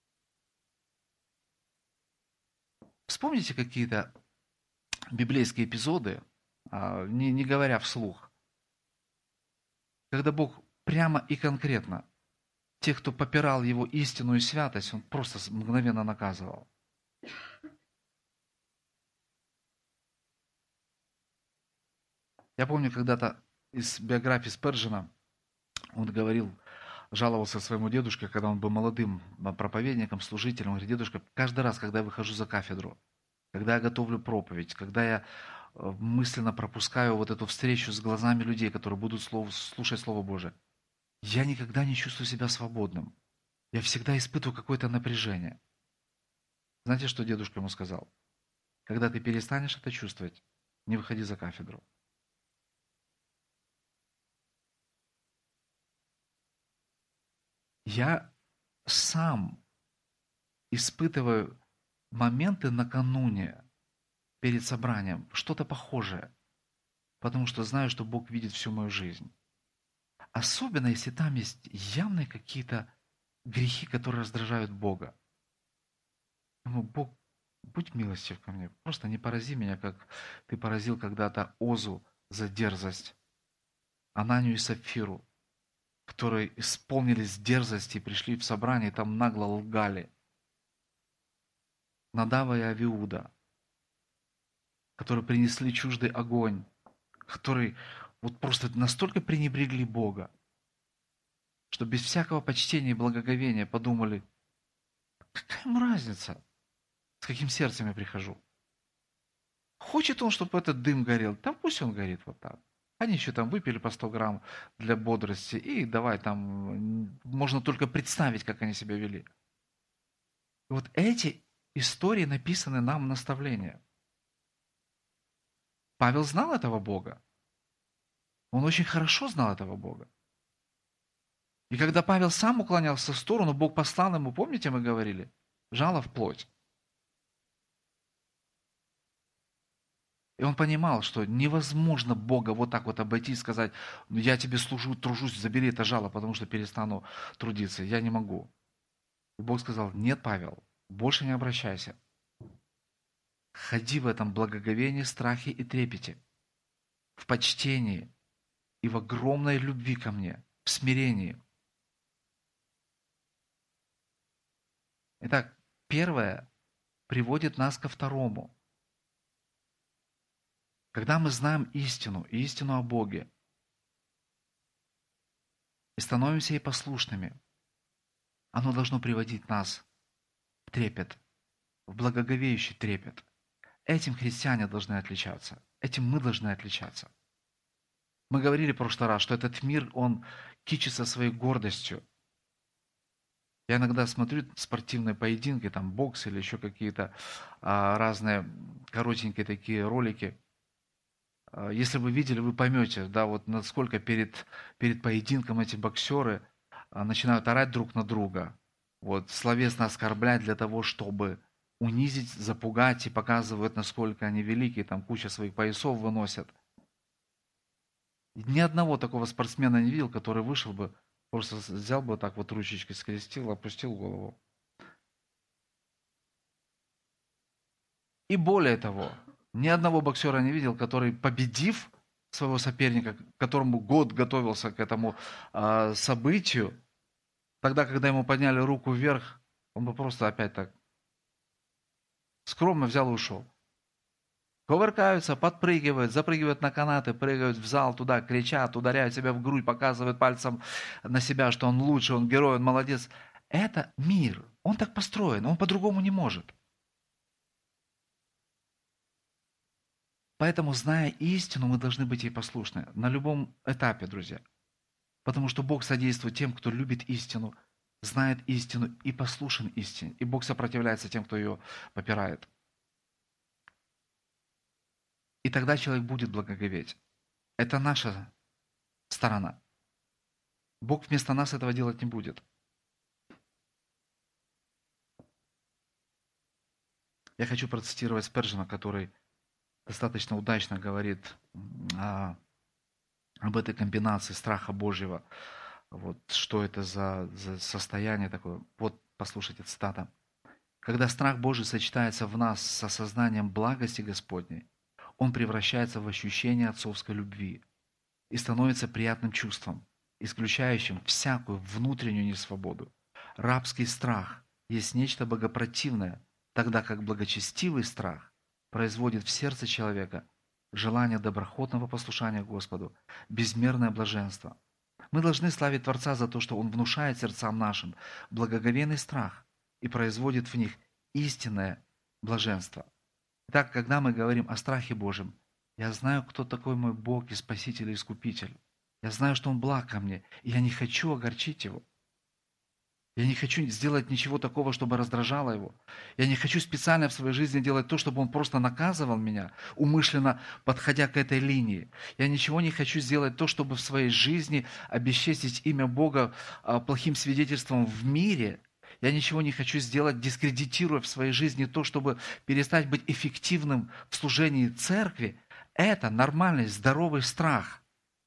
Вспомните какие-то библейские эпизоды, а, не, не говоря вслух, когда Бог прямо и конкретно тех, кто попирал Его истину и святость, Он просто мгновенно наказывал. Я помню когда-то из биографии Спержена, он говорил, жаловался своему дедушке, когда он был молодым проповедником, служителем. Он говорит: дедушка, каждый раз, когда я выхожу за кафедру, когда я готовлю проповедь, когда я мысленно пропускаю вот эту встречу с глазами людей, которые будут слушать Слово Божие, я никогда не чувствую себя свободным. Я всегда испытываю какое-то напряжение. Знаете, что дедушка ему сказал? Когда ты перестанешь это чувствовать, не выходи за кафедру. Я сам испытываю моменты накануне, перед собранием, что-то похожее, потому что знаю, что Бог видит всю мою жизнь. Особенно, если там есть явные какие-то грехи, которые раздражают Бога. Думаю: Бог, будь милостив ко мне, просто не порази меня, как ты поразил когда-то Озу за дерзость, Ананию и Сапфиру, которые исполнились дерзости и пришли в собрание, и там нагло лгали. Надава и Авиуда, которые принесли чуждый огонь, которые вот просто настолько пренебрегли Бога, что без всякого почтения и благоговения подумали: какая ему разница, с каким сердцем я прихожу. Хочет он, чтобы этот дым горел, там пусть он горит вот так. Они еще там выпили по сто грамм для бодрости, и давай там, можно только представить, как они себя вели. И вот эти истории написаны нам в наставление. Павел знал этого Бога. Он очень хорошо знал этого Бога. И когда Павел сам уклонялся в сторону, Бог послал ему, помните, мы говорили, Жало в плоть. И он понимал, что невозможно Бога вот так вот обойти и сказать: «Ну, я тебе служу, тружусь, забери это жало, потому что перестану трудиться». Я не могу. И Бог сказал: нет, Павел, больше не обращайся. Ходи в этом благоговении, страхе и трепете, в почтении и в огромной любви ко мне, в смирении. Итак, первое приводит нас ко второму. Когда мы знаем истину, истину о Боге, и становимся ей послушными, оно должно приводить нас в трепет, в благоговеющий трепет. Этим христиане должны отличаться. Этим мы должны отличаться. Мы говорили в прошлый раз, что этот мир, он кичится своей гордостью. Я иногда смотрю спортивные поединки, там бокс или еще какие-то а, разные коротенькие такие ролики. А, если вы видели, вы поймете, да, вот насколько перед, перед поединком эти боксеры а, начинают орать друг на друга, вот, словесно оскорблять для того, чтобы унизить, запугать, и показывают, насколько они великие, там куча своих поясов выносят. Ни одного такого спортсмена не видел, который вышел бы, просто взял бы так вот ручечкой, скрестил, опустил голову. И более того, ни одного боксера не видел, который, победив своего соперника, которому год готовился к этому э, событию, тогда, когда ему подняли руку вверх, он бы просто опять так скромно взял и ушел. Кувыркаются, подпрыгивают, запрыгивают на канаты, прыгают в зал туда, кричат, ударяют себя в грудь, показывают пальцем на себя, что он лучше, он герой, он молодец. Это мир. Он так построен, он по-другому не может. Поэтому, зная истину, мы должны быть ей послушны на любом этапе, друзья. Потому что Бог содействует тем, кто любит истину, знает истину и послушен истине. И Бог сопротивляется тем, кто ее попирает. И тогда человек будет благоговеть. Это наша сторона. Бог вместо нас этого делать не будет. Я хочу процитировать Спержена, который достаточно удачно говорит а, об этой комбинации страха Божьего. Вот, что это за, за состояние такое. Вот, послушайте цитата. «Когда страх Божий сочетается в нас с осознанием благости Господней, он превращается в ощущение отцовской любви и становится приятным чувством, исключающим всякую внутреннюю несвободу. Рабский страх есть нечто богопротивное, тогда как благочестивый страх производит в сердце человека желание доброхотного послушания Господу, безмерное блаженство. Мы должны славить Творца за то, что Он внушает сердцам нашим благоговейный страх и производит в них истинное блаженство. Итак, когда мы говорим о страхе Божьем, я знаю, кто такой мой Бог и Спаситель и Искупитель. Я знаю, что Он благ ко мне, и я не хочу огорчить Его. Я не хочу сделать ничего такого, чтобы раздражало Его. Я не хочу специально в своей жизни делать то, чтобы Он просто наказывал меня, умышленно подходя к этой линии. Я ничего не хочу сделать то, чтобы в своей жизни обесчестить имя Бога плохим свидетельством в мире. Я ничего не хочу сделать, дискредитируя в своей жизни то, чтобы перестать быть эффективным в служении церкви. Это нормальный, здоровый страх.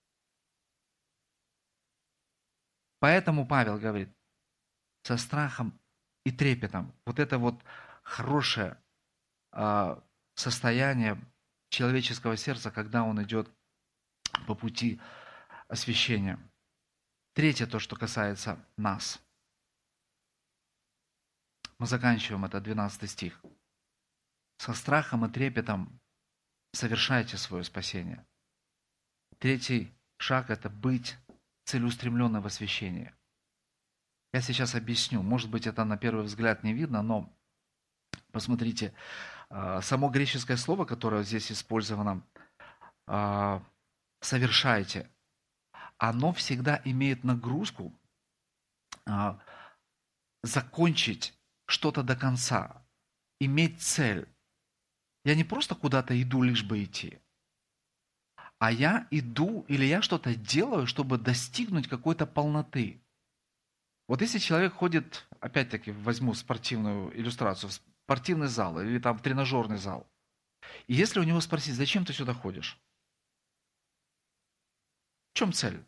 Поэтому Павел говорит, со страхом и трепетом. Вот это вот хорошее э, состояние человеческого сердца, когда он идет по пути освящения. Третье, то, что касается нас. Мы заканчиваем это, двенадцатый стих. Со страхом и трепетом совершайте свое спасение. Третий шаг – это быть целеустремленным в освящении. Я сейчас объясню. Может быть, это на первый взгляд не видно, но посмотрите, само греческое слово, которое здесь использовано, «совершайте», оно всегда имеет нагрузку закончить что-то до конца, иметь цель. Я не просто куда-то иду, лишь бы идти, а я иду или я что-то делаю, чтобы достигнуть какой-то полноты. Вот если человек ходит, опять-таки возьму спортивную иллюстрацию, в спортивный зал или там в тренажерный зал, и если у него спросить, зачем ты сюда ходишь? В чем цель?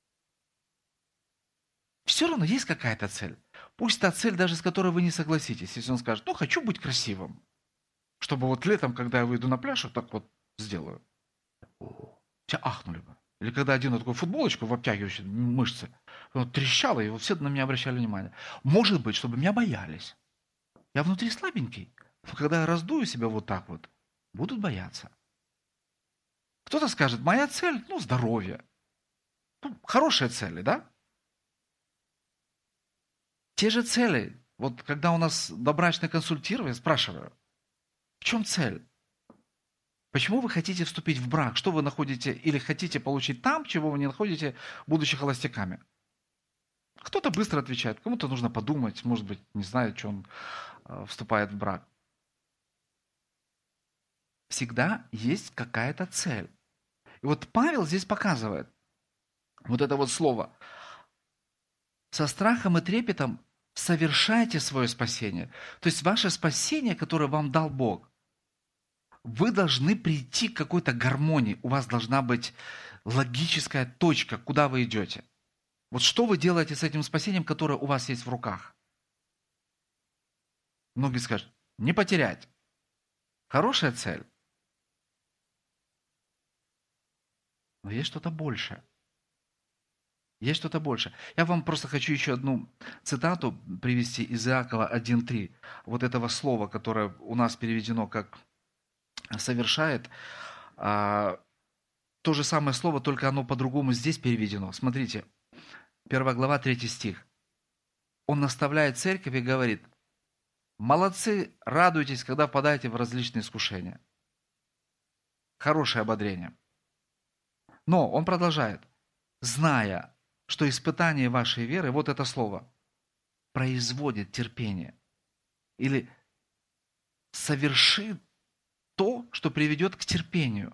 Все равно есть какая-то цель. Пусть та цель, даже с которой вы не согласитесь. Если он скажет, ну, хочу быть красивым, чтобы вот летом, когда я выйду на пляж, вот так вот сделаю. Все ахнули бы. Или когда один такую футболочку в обтягивающей мышцы, он трещало, и вот все на меня обращали внимание. Может быть, чтобы меня боялись. Я внутри слабенький. Но когда я раздую себя вот так вот, будут бояться. Кто-то скажет, моя цель, ну, здоровье. Ну, хорошие цели, да? Те же цели. Вот когда у нас добрачное консультирование, спрашиваю, в чем цель? Почему вы хотите вступить в брак? Что вы находите или хотите получить там, чего вы не находите, будучи холостяками? Кто-то быстро отвечает, кому-то нужно подумать, может быть, не знает, что он э, вступает в брак. Всегда есть какая-то цель. И вот Павел здесь показывает вот это вот слово. Со страхом и трепетом совершайте свое спасение. То есть ваше спасение, которое вам дал Бог, вы должны прийти к какой-то гармонии. У вас должна быть логическая точка, куда вы идете. Вот что вы делаете с этим спасением, которое у вас есть в руках? Многие скажут, не потерять. Хорошая цель. Но есть что-то большее. Есть что-то большее. Я вам просто хочу еще одну цитату привести из Иакова один три. Вот этого слова, которое у нас переведено как «совершает». А, то же самое слово, только оно по-другому здесь переведено. Смотрите, первая глава, третий стих. Он наставляет церковь и говорит, молодцы, радуйтесь, когда впадаете в различные искушения. Хорошее ободрение. Но он продолжает, зная, что испытание вашей веры, вот это слово, производит терпение. Или совершит то, что приведет к терпению.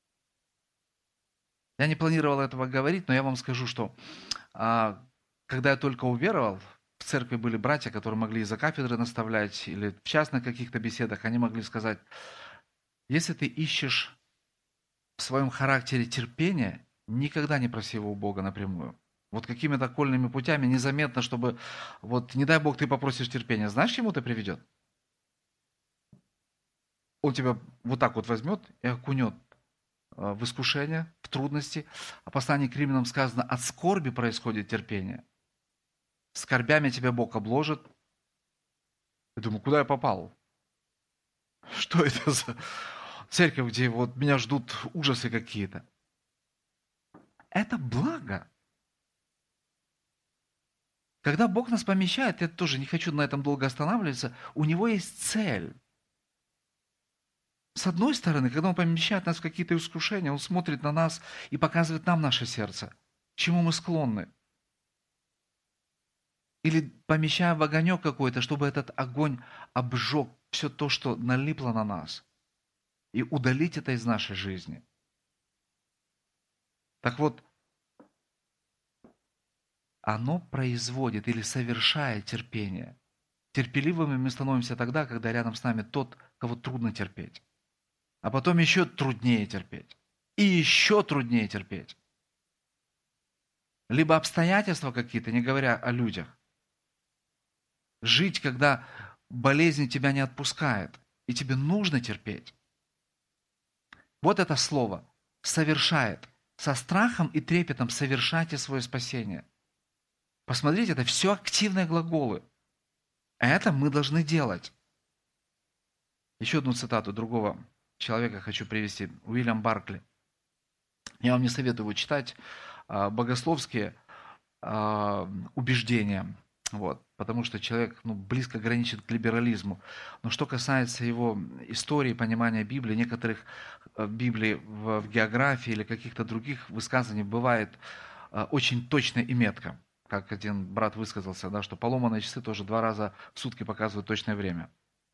Я не планировал этого говорить, но я вам скажу, что а, когда я только уверовал, в церкви были братья, которые могли из-за кафедры наставлять, или в частных каких-то беседах, они могли сказать, если ты ищешь в своем характере терпения, никогда не проси его у Бога напрямую. Вот какими-то окольными путями, незаметно, чтобы, вот не дай Бог, ты попросишь терпения. Знаешь, к чему это приведет? Он тебя вот так вот возьмет и окунет в искушение, в трудности. А в послании к римлянам сказано, от скорби происходит терпение. Скорбями тебя Бог обложит. Я думаю, куда я попал? Что это за церковь, где вот меня ждут ужасы какие-то? Это благо. Когда Бог нас помещает, я тоже не хочу на этом долго останавливаться, у Него есть цель. С одной стороны, когда Он помещает нас в какие-то искушения, Он смотрит на нас и показывает нам наше сердце, к чему мы склонны. Или помещая в огонек какой-то, чтобы этот огонь обжег все то, что налипло на нас, и удалить это из нашей жизни. Так вот, оно производит или совершает терпение. Терпеливыми мы становимся тогда, когда рядом с нами тот, кого трудно терпеть. А потом еще труднее терпеть. И еще труднее терпеть. Либо обстоятельства какие-то, не говоря о людях. Жить, когда болезнь тебя не отпускает, и тебе нужно терпеть. Вот это слово «совершает». Со страхом и трепетом совершайте свое спасение. Посмотрите, это все активные глаголы. Это мы должны делать. Еще одну цитату другого человека хочу привести. Уильям Баркли. Я вам не советую его читать. Богословские убеждения. Вот, потому что человек ну, близко граничит к либерализму. Но что касается его истории, понимания Библии, некоторых в Библии в, в географии или каких-то других высказаний бывает очень точно и метко. Как один брат высказался, да, что поломанные часы тоже два раза в сутки показывают точное время.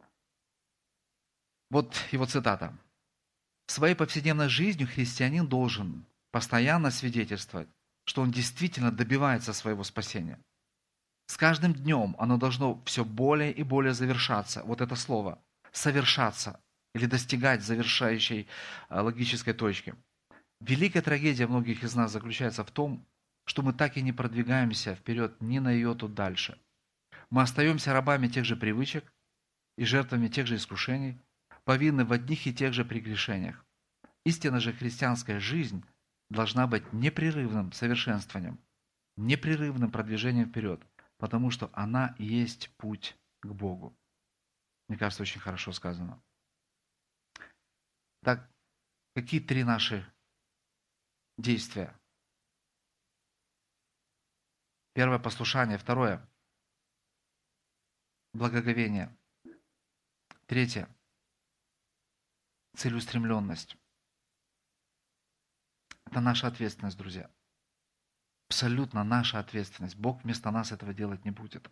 Вот его цитата. В своей повседневной жизни христианин должен постоянно свидетельствовать, что он действительно добивается своего спасения. С каждым днем оно должно все более и более завершаться. Вот это слово. Совершаться. Или достигать завершающей а, логической точки. Великая трагедия многих из нас заключается в том, что мы так и не продвигаемся вперед ни на йоту дальше. Мы остаемся рабами тех же привычек и жертвами тех же искушений, повинны в одних и тех же прегрешениях. Истинно же христианская жизнь должна быть непрерывным совершенствованием, непрерывным продвижением вперед, потому что она и есть путь к Богу. Мне кажется, очень хорошо сказано. Так, какие три наши действия? Первое – послушание. Второе – благоговение. Третье – целеустремленность. Это наша ответственность, друзья. Абсолютно наша ответственность. Бог вместо нас этого делать не будет.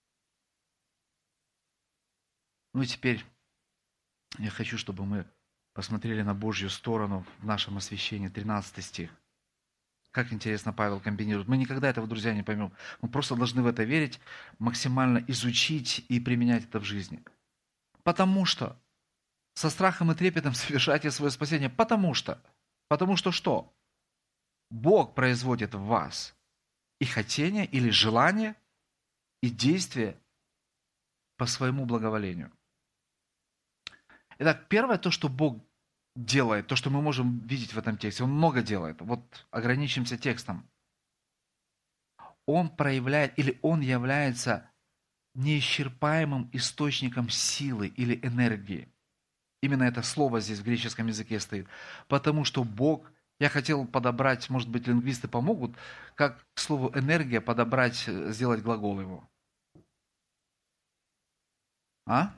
Ну и теперь я хочу, чтобы мы посмотрели на Божью сторону в нашем освящении, тринадцатый стих. Как интересно Павел комбинирует. Мы никогда этого, друзья, не поймем. Мы просто должны в это верить, максимально изучить и применять это в жизни. Потому что со страхом и трепетом совершайте свое спасение. Потому что. Потому что что? Бог производит в вас и хотение, или желание, и действие по своему благоволению. Итак, первое, то, что Бог делает, то, что мы можем видеть в этом тексте, Он много делает. Вот ограничимся текстом. Он проявляет, или Он является неисчерпаемым источником силы или энергии. Именно это слово здесь в греческом языке стоит. Потому что Бог, я хотел подобрать, может быть, лингвисты помогут, как к слову энергия подобрать, сделать глагол его. А?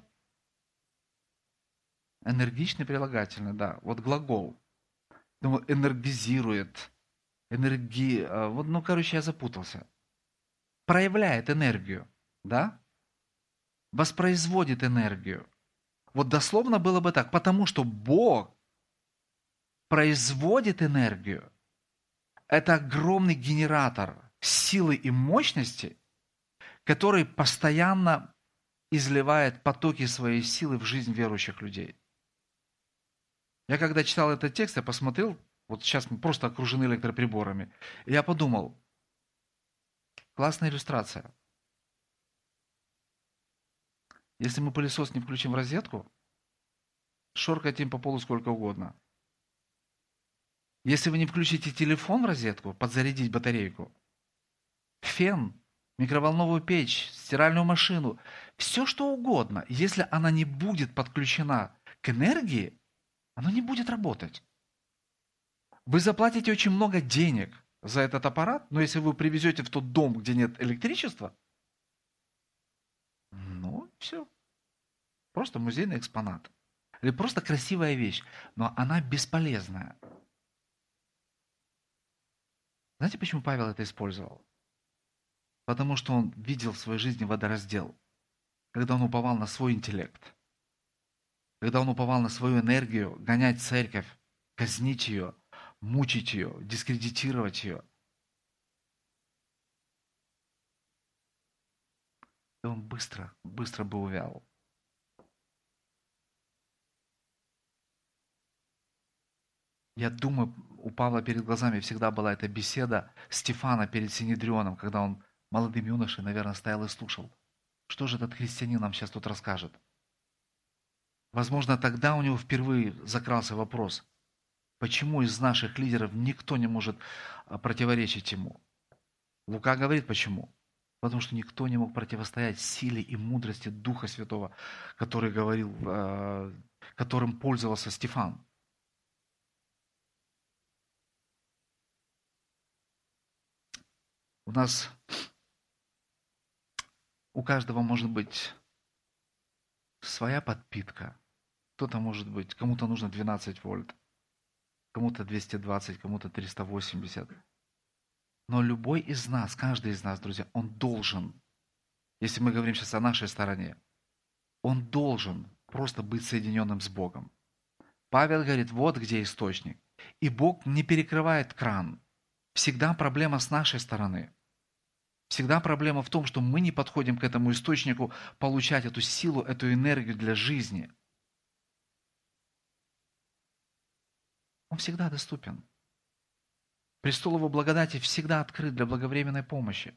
Энергичный прилагательный, да. Вот глагол. Думаю, энергизирует. Энерги... Вот, ну, короче, я запутался. Проявляет энергию, да? Воспроизводит энергию. Вот дословно было бы так. Потому что Бог производит энергию. Это огромный генератор силы и мощности, который постоянно изливает потоки своей силы в жизнь верующих людей. Я когда читал этот текст, я посмотрел, вот сейчас мы просто окружены электроприборами, и я подумал, классная иллюстрация. Если мы пылесос не включим в розетку, шоркать им по полу сколько угодно. Если вы не включите телефон в розетку, подзарядить батарейку, фен, микроволновую печь, стиральную машину, все что угодно, если она не будет подключена к энергии, оно не будет работать. Вы заплатите очень много денег за этот аппарат, но если вы привезете в тот дом, где нет электричества, ну, все. Просто музейный экспонат. Или просто красивая вещь, но она бесполезная. Знаете, почему Павел это использовал? Потому что он видел в своей жизни водораздел, когда он уповал на свой интеллект, когда он уповал на свою энергию гонять церковь, казнить ее, мучить ее, дискредитировать ее. И он быстро, быстро бы увял. Я думаю, у Павла перед глазами всегда была эта беседа Стефана перед Синедрионом, когда он молодым юношей, наверное, стоял и слушал. Что же этот христианин нам сейчас тут расскажет? Возможно, тогда у него впервые закрался вопрос, почему из наших лидеров никто не может противоречить ему? Лука говорит, почему? Потому что никто не мог противостоять силе и мудрости Духа Святого, который говорил, которым пользовался Стефан. У нас, у каждого может быть своя подпитка. Кто-то может быть, кому-то нужно двенадцать вольт, кому-то двести двадцать, кому-то триста восемьдесят. Но любой из нас, каждый из нас, друзья, он должен, если мы говорим сейчас о нашей стороне, он должен просто быть соединенным с Богом. Павел говорит, вот где источник. И Бог не перекрывает кран. Всегда проблема с нашей стороны. Всегда проблема в том, что мы не подходим к этому источнику получать эту силу, эту энергию для жизни. Он всегда доступен. Престол Его благодати всегда открыт для благовременной помощи.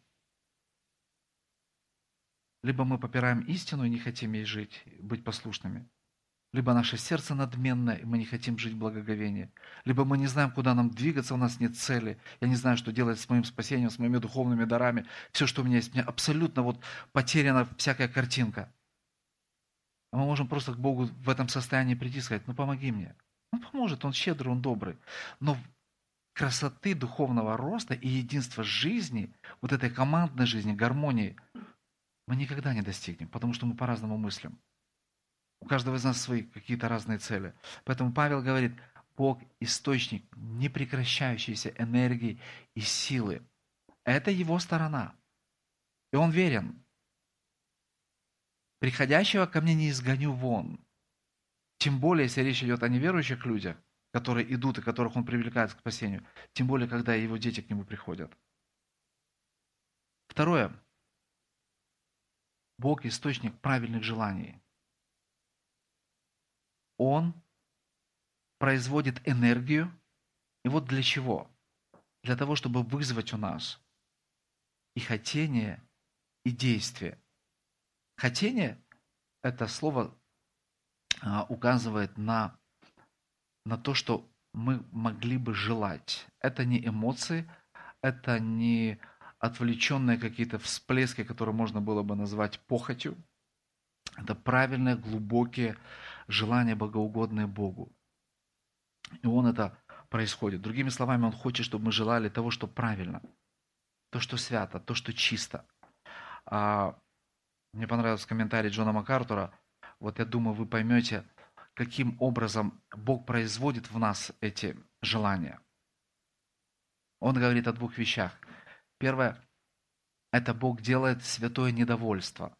Либо мы попираем истину и не хотим ей жить, быть послушными. Либо наше сердце надменное, и мы не хотим жить в благоговении. Либо мы не знаем, куда нам двигаться, у нас нет цели. Я не знаю, что делать с моим спасением, с моими духовными дарами. Все, что у меня есть, у меня абсолютно вот потеряна всякая картинка. А мы можем просто к Богу в этом состоянии прийти и сказать: ну помоги мне. Он поможет, Он щедрый, Он добрый. Но красоты духовного роста и единства жизни, вот этой командной жизни, гармонии, мы никогда не достигнем, потому что мы по-разному мыслим. У каждого из нас свои какие-то разные цели. Поэтому Павел говорит: Бог – источник непрекращающейся энергии и силы. Это Его сторона. И Он верен. Приходящего ко мне не изгоню вон. Тем более, если речь идет о неверующих людях, которые идут и которых Он привлекает к спасению. Тем более, когда Его дети к Нему приходят. Второе. Бог – источник правильных желаний. Он производит энергию. И вот для чего? Для того, чтобы вызвать у нас и хотение, и действие. Хотение – это слово а, указывает на, на то, что мы могли бы желать. Это не эмоции, это не отвлеченные какие-то всплески, которые можно было бы назвать похотью. Это правильные, глубокие желания, богоугодные Богу. И Он это происходит. Другими словами, Он хочет, чтобы мы желали того, что правильно, то, что свято, то, что чисто. А, мне понравился комментарий Джона МакАртура. Вот я думаю, вы поймете, каким образом Бог производит в нас эти желания. Он говорит о двух вещах. Первое – это Бог делает святое недовольство.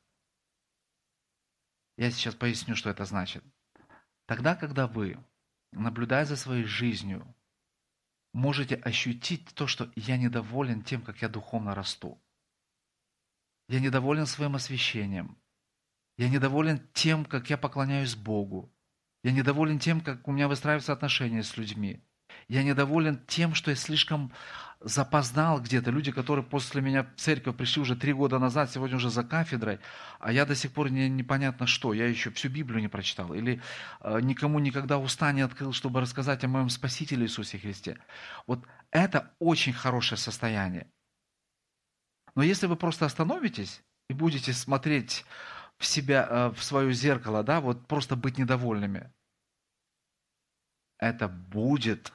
Я сейчас поясню, что это значит. Тогда, когда вы, наблюдая за своей жизнью, можете ощутить то, что я недоволен тем, как я духовно расту. Я недоволен своим освящением. Я недоволен тем, как я поклоняюсь Богу. Я недоволен тем, как у меня выстраиваются отношения с людьми. Я недоволен тем, что я слишком запоздал где-то. Люди, которые после меня в церковь пришли уже три года назад, сегодня уже за кафедрой, а я до сих пор не, непонятно что. Я еще всю Библию не прочитал. Или э, никому никогда уста не открыл, чтобы рассказать о моем Спасителе Иисусе Христе. Вот это очень хорошее состояние. Но если вы просто остановитесь и будете смотреть в себя, э, в свое зеркало, да, вот просто быть недовольными, это будет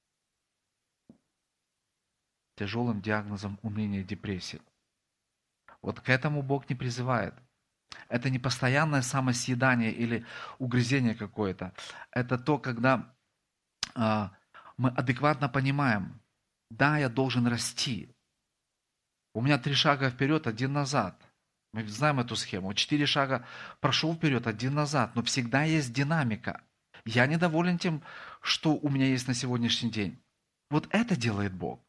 тяжелым диагнозом уныния и депрессии. Вот к этому Бог не призывает. Это не постоянное самосъедание или угрызение какое-то. Это то, когда э, мы адекватно понимаем: да, я должен расти. У меня три шага вперед, один назад. Мы знаем эту схему. Четыре шага прошел вперед, один назад. Но всегда есть динамика. Я недоволен тем, что у меня есть на сегодняшний день. Вот это делает Бог.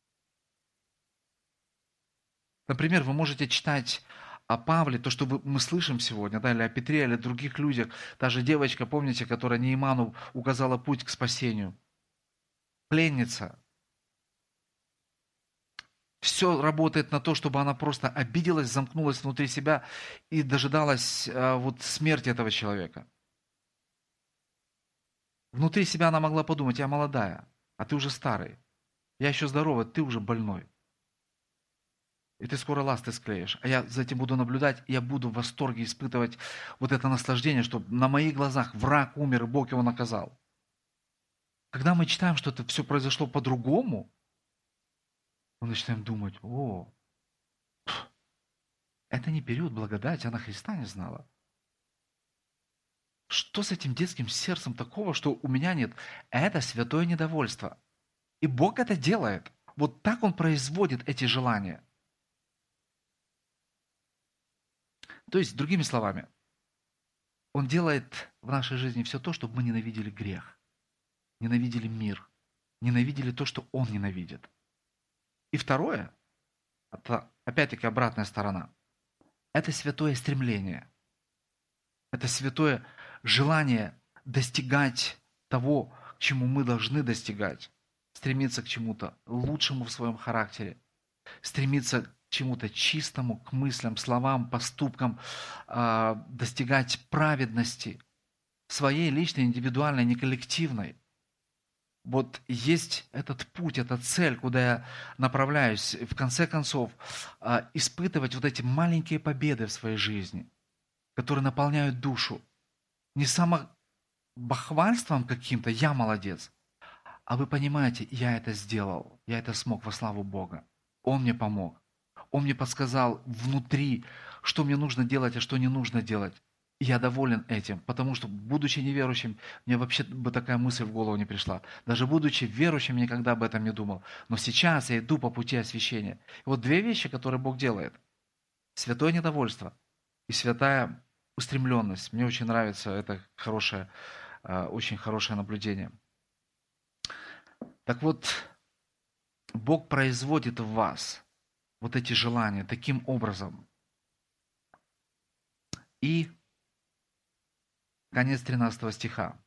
Например, вы можете читать о Павле, то, что мы слышим сегодня, да, или о Петре, или о других людях. Та же девочка, помните, которая Неиману указала путь к спасению. Пленница. Все работает на то, чтобы она просто обиделась, замкнулась внутри себя и дожидалась а, вот смерти этого человека. Внутри себя она могла подумать: я молодая, а ты уже старый. Я еще здоровый, ты уже больной. И ты скоро ласты склеишь. А я за этим буду наблюдать, и я буду в восторге испытывать вот это наслаждение, что на моих глазах враг умер, и Бог его наказал. Когда мы читаем, что это все произошло по-другому, мы начинаем думать: о, это не период благодати, она Христа не знала. Что с этим детским сердцем такого, что у меня нет? Это святое недовольство. И Бог это делает. Вот так Он производит эти желания. То есть, другими словами, Он делает в нашей жизни все то, чтобы мы ненавидели грех, ненавидели мир, ненавидели то, что Он ненавидит. И второе, это, опять-таки обратная сторона. Это святое стремление. Это святое желание достигать того, к чему мы должны достигать. Стремиться к чему-то лучшему в своем характере. Стремиться к чему-то чистому, к мыслям, словам, поступкам. э, достигать праведности. Своей личной, индивидуальной, не коллективной. Вот есть этот путь, эта цель, куда я направляюсь. В конце концов, э, испытывать вот эти маленькие победы в своей жизни, которые наполняют душу. Не самобахвальством каким-то, я молодец, а вы понимаете, я это сделал, я это смог во славу Бога. Он мне помог. Он мне подсказал внутри, что мне нужно делать, а что не нужно делать. И я доволен этим, потому что, будучи неверующим, мне вообще бы такая мысль в голову не пришла. Даже будучи верующим, никогда об этом не думал. Но сейчас я иду по пути освящения. И вот две вещи, которые Бог делает. Святое недовольство и святая устремленность. Мне очень нравится это хорошее, э, очень хорошее наблюдение. Так вот, Бог производит в вас вот эти желания таким образом. И конец тринадцатого стиха.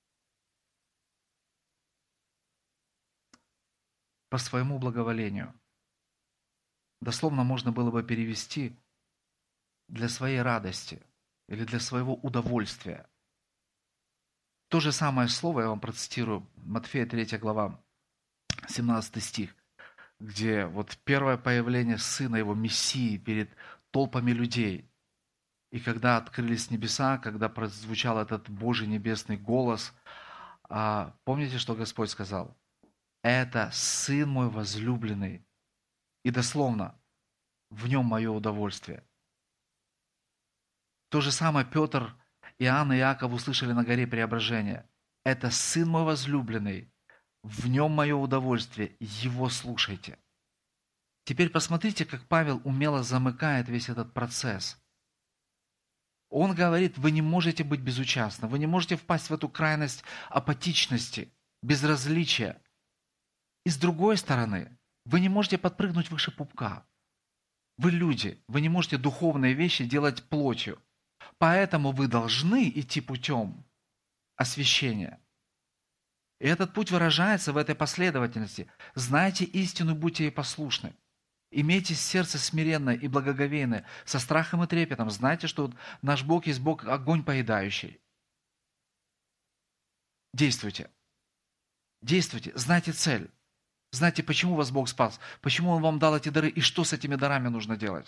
По своему благоволению. Дословно можно было бы перевести для своей радости или для своего удовольствия. То же самое слово, я вам процитирую, Матфея третья глава, семнадцатый стих, где вот первое появление Сына Его, Мессии, перед толпами людей. И когда открылись небеса, когда прозвучал этот Божий небесный голос, помните, что Господь сказал? Это Сын мой возлюбленный. И дословно, в нем мое удовольствие. То же самое Петр, Иоанн и Иаков услышали на горе Преображения. Это Сын мой возлюбленный, в нем мое удовольствие, его слушайте. Теперь посмотрите, как Павел умело замыкает весь этот процесс. Он говорит, вы не можете быть безучастны, вы не можете впасть в эту крайность апатичности, безразличия. И с другой стороны, вы не можете подпрыгнуть выше пупка. Вы люди, вы не можете духовные вещи делать плотью. Поэтому вы должны идти путем освящения. И этот путь выражается в этой последовательности. Знайте истину, будьте ей послушны. Имейте сердце смиренное и благоговейное, со страхом и трепетом. Знайте, что наш Бог есть Бог огонь поедающий. Действуйте. Действуйте. Знайте цель. Знайте, почему вас Бог спас, почему Он вам дал эти дары и что с этими дарами нужно делать.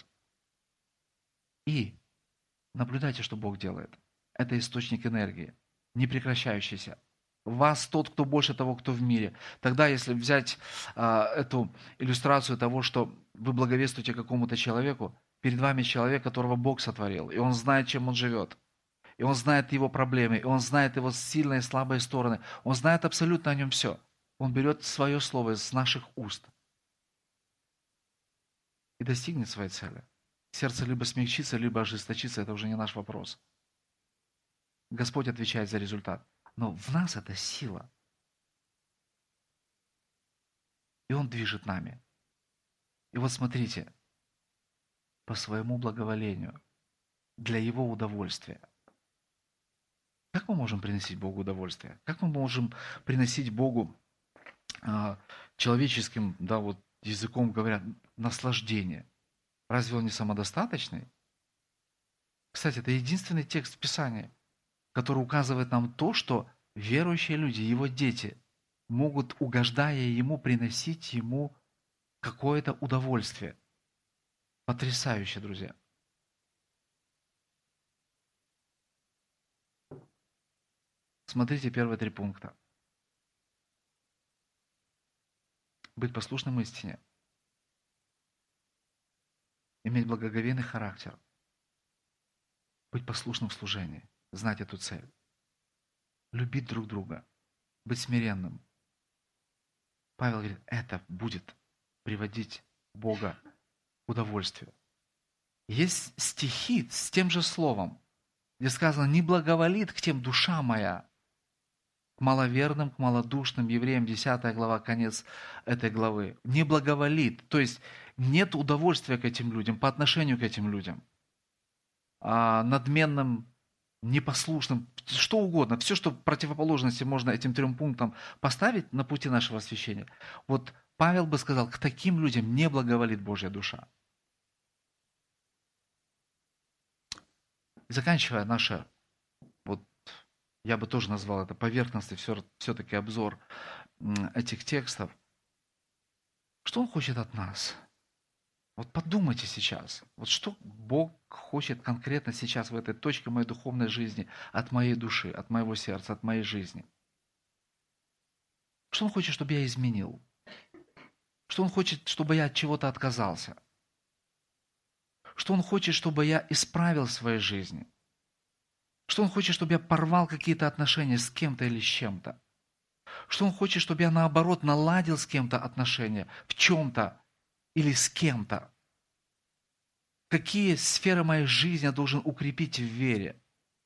И наблюдайте, что Бог делает. Это источник энергии, не прекращающийся. В вас тот, кто больше того, кто в мире. Тогда, если взять а, эту иллюстрацию того, что вы благовествуете какому-то человеку, перед вами человек, которого Бог сотворил, и он знает, чем он живет, и он знает его проблемы, и он знает его сильные и слабые стороны, он знает абсолютно о нем все. Он берет свое слово из наших уст и достигнет своей цели. Сердце либо смягчится, либо ожесточится, это уже не наш вопрос. Господь отвечает за результат. Но в нас это сила. И Он движет нами. И вот смотрите, по своему благоволению, для Его удовольствия. Как мы можем приносить Богу удовольствие? Как мы можем приносить Богу э, человеческим, да, вот языком говоря, наслаждение? Разве Он не самодостаточный? Кстати, это единственный текст в Писании, который указывает нам то, что верующие люди, Его дети, могут, угождая Ему, приносить Ему какое-то удовольствие. Потрясающе, друзья. Смотрите первые три пункта. Быть послушным истине. Иметь благоговейный характер. Быть послушным в служении. Знать эту цель. Любить друг друга. Быть смиренным. Павел говорит, это будет приводить Бога к удовольствию. Есть стихи с тем же словом, где сказано, не благоволит к тем душа моя, к маловерным, к малодушным евреям, десятая глава, конец этой главы. Не благоволит. То есть нет удовольствия к этим людям, по отношению к этим людям. А, надменным, непослушным, что угодно. Все, что противоположности можно этим трем пунктам поставить на пути нашего освящения. Вот Павел бы сказал, к таким людям не благоволит Божья душа. И заканчивая наше, вот я бы тоже назвал это поверхностный все, все-таки обзор этих текстов, что Он хочет от нас? Вот подумайте сейчас, вот что Бог хочет конкретно сейчас в этой точке моей духовной жизни, от моей души, от моего сердца, от моей жизни. Что Он хочет, чтобы я изменил? Что Он хочет, чтобы я от чего-то отказался? Что Он хочет, чтобы я исправил в своей жизни? Что Он хочет, чтобы я порвал какие-то отношения с кем-то или с чем-то? Что Он хочет, чтобы я наоборот наладил с кем-то отношения, в чем-то или с кем-то? Какие сферы моей жизни я должен укрепить в вере?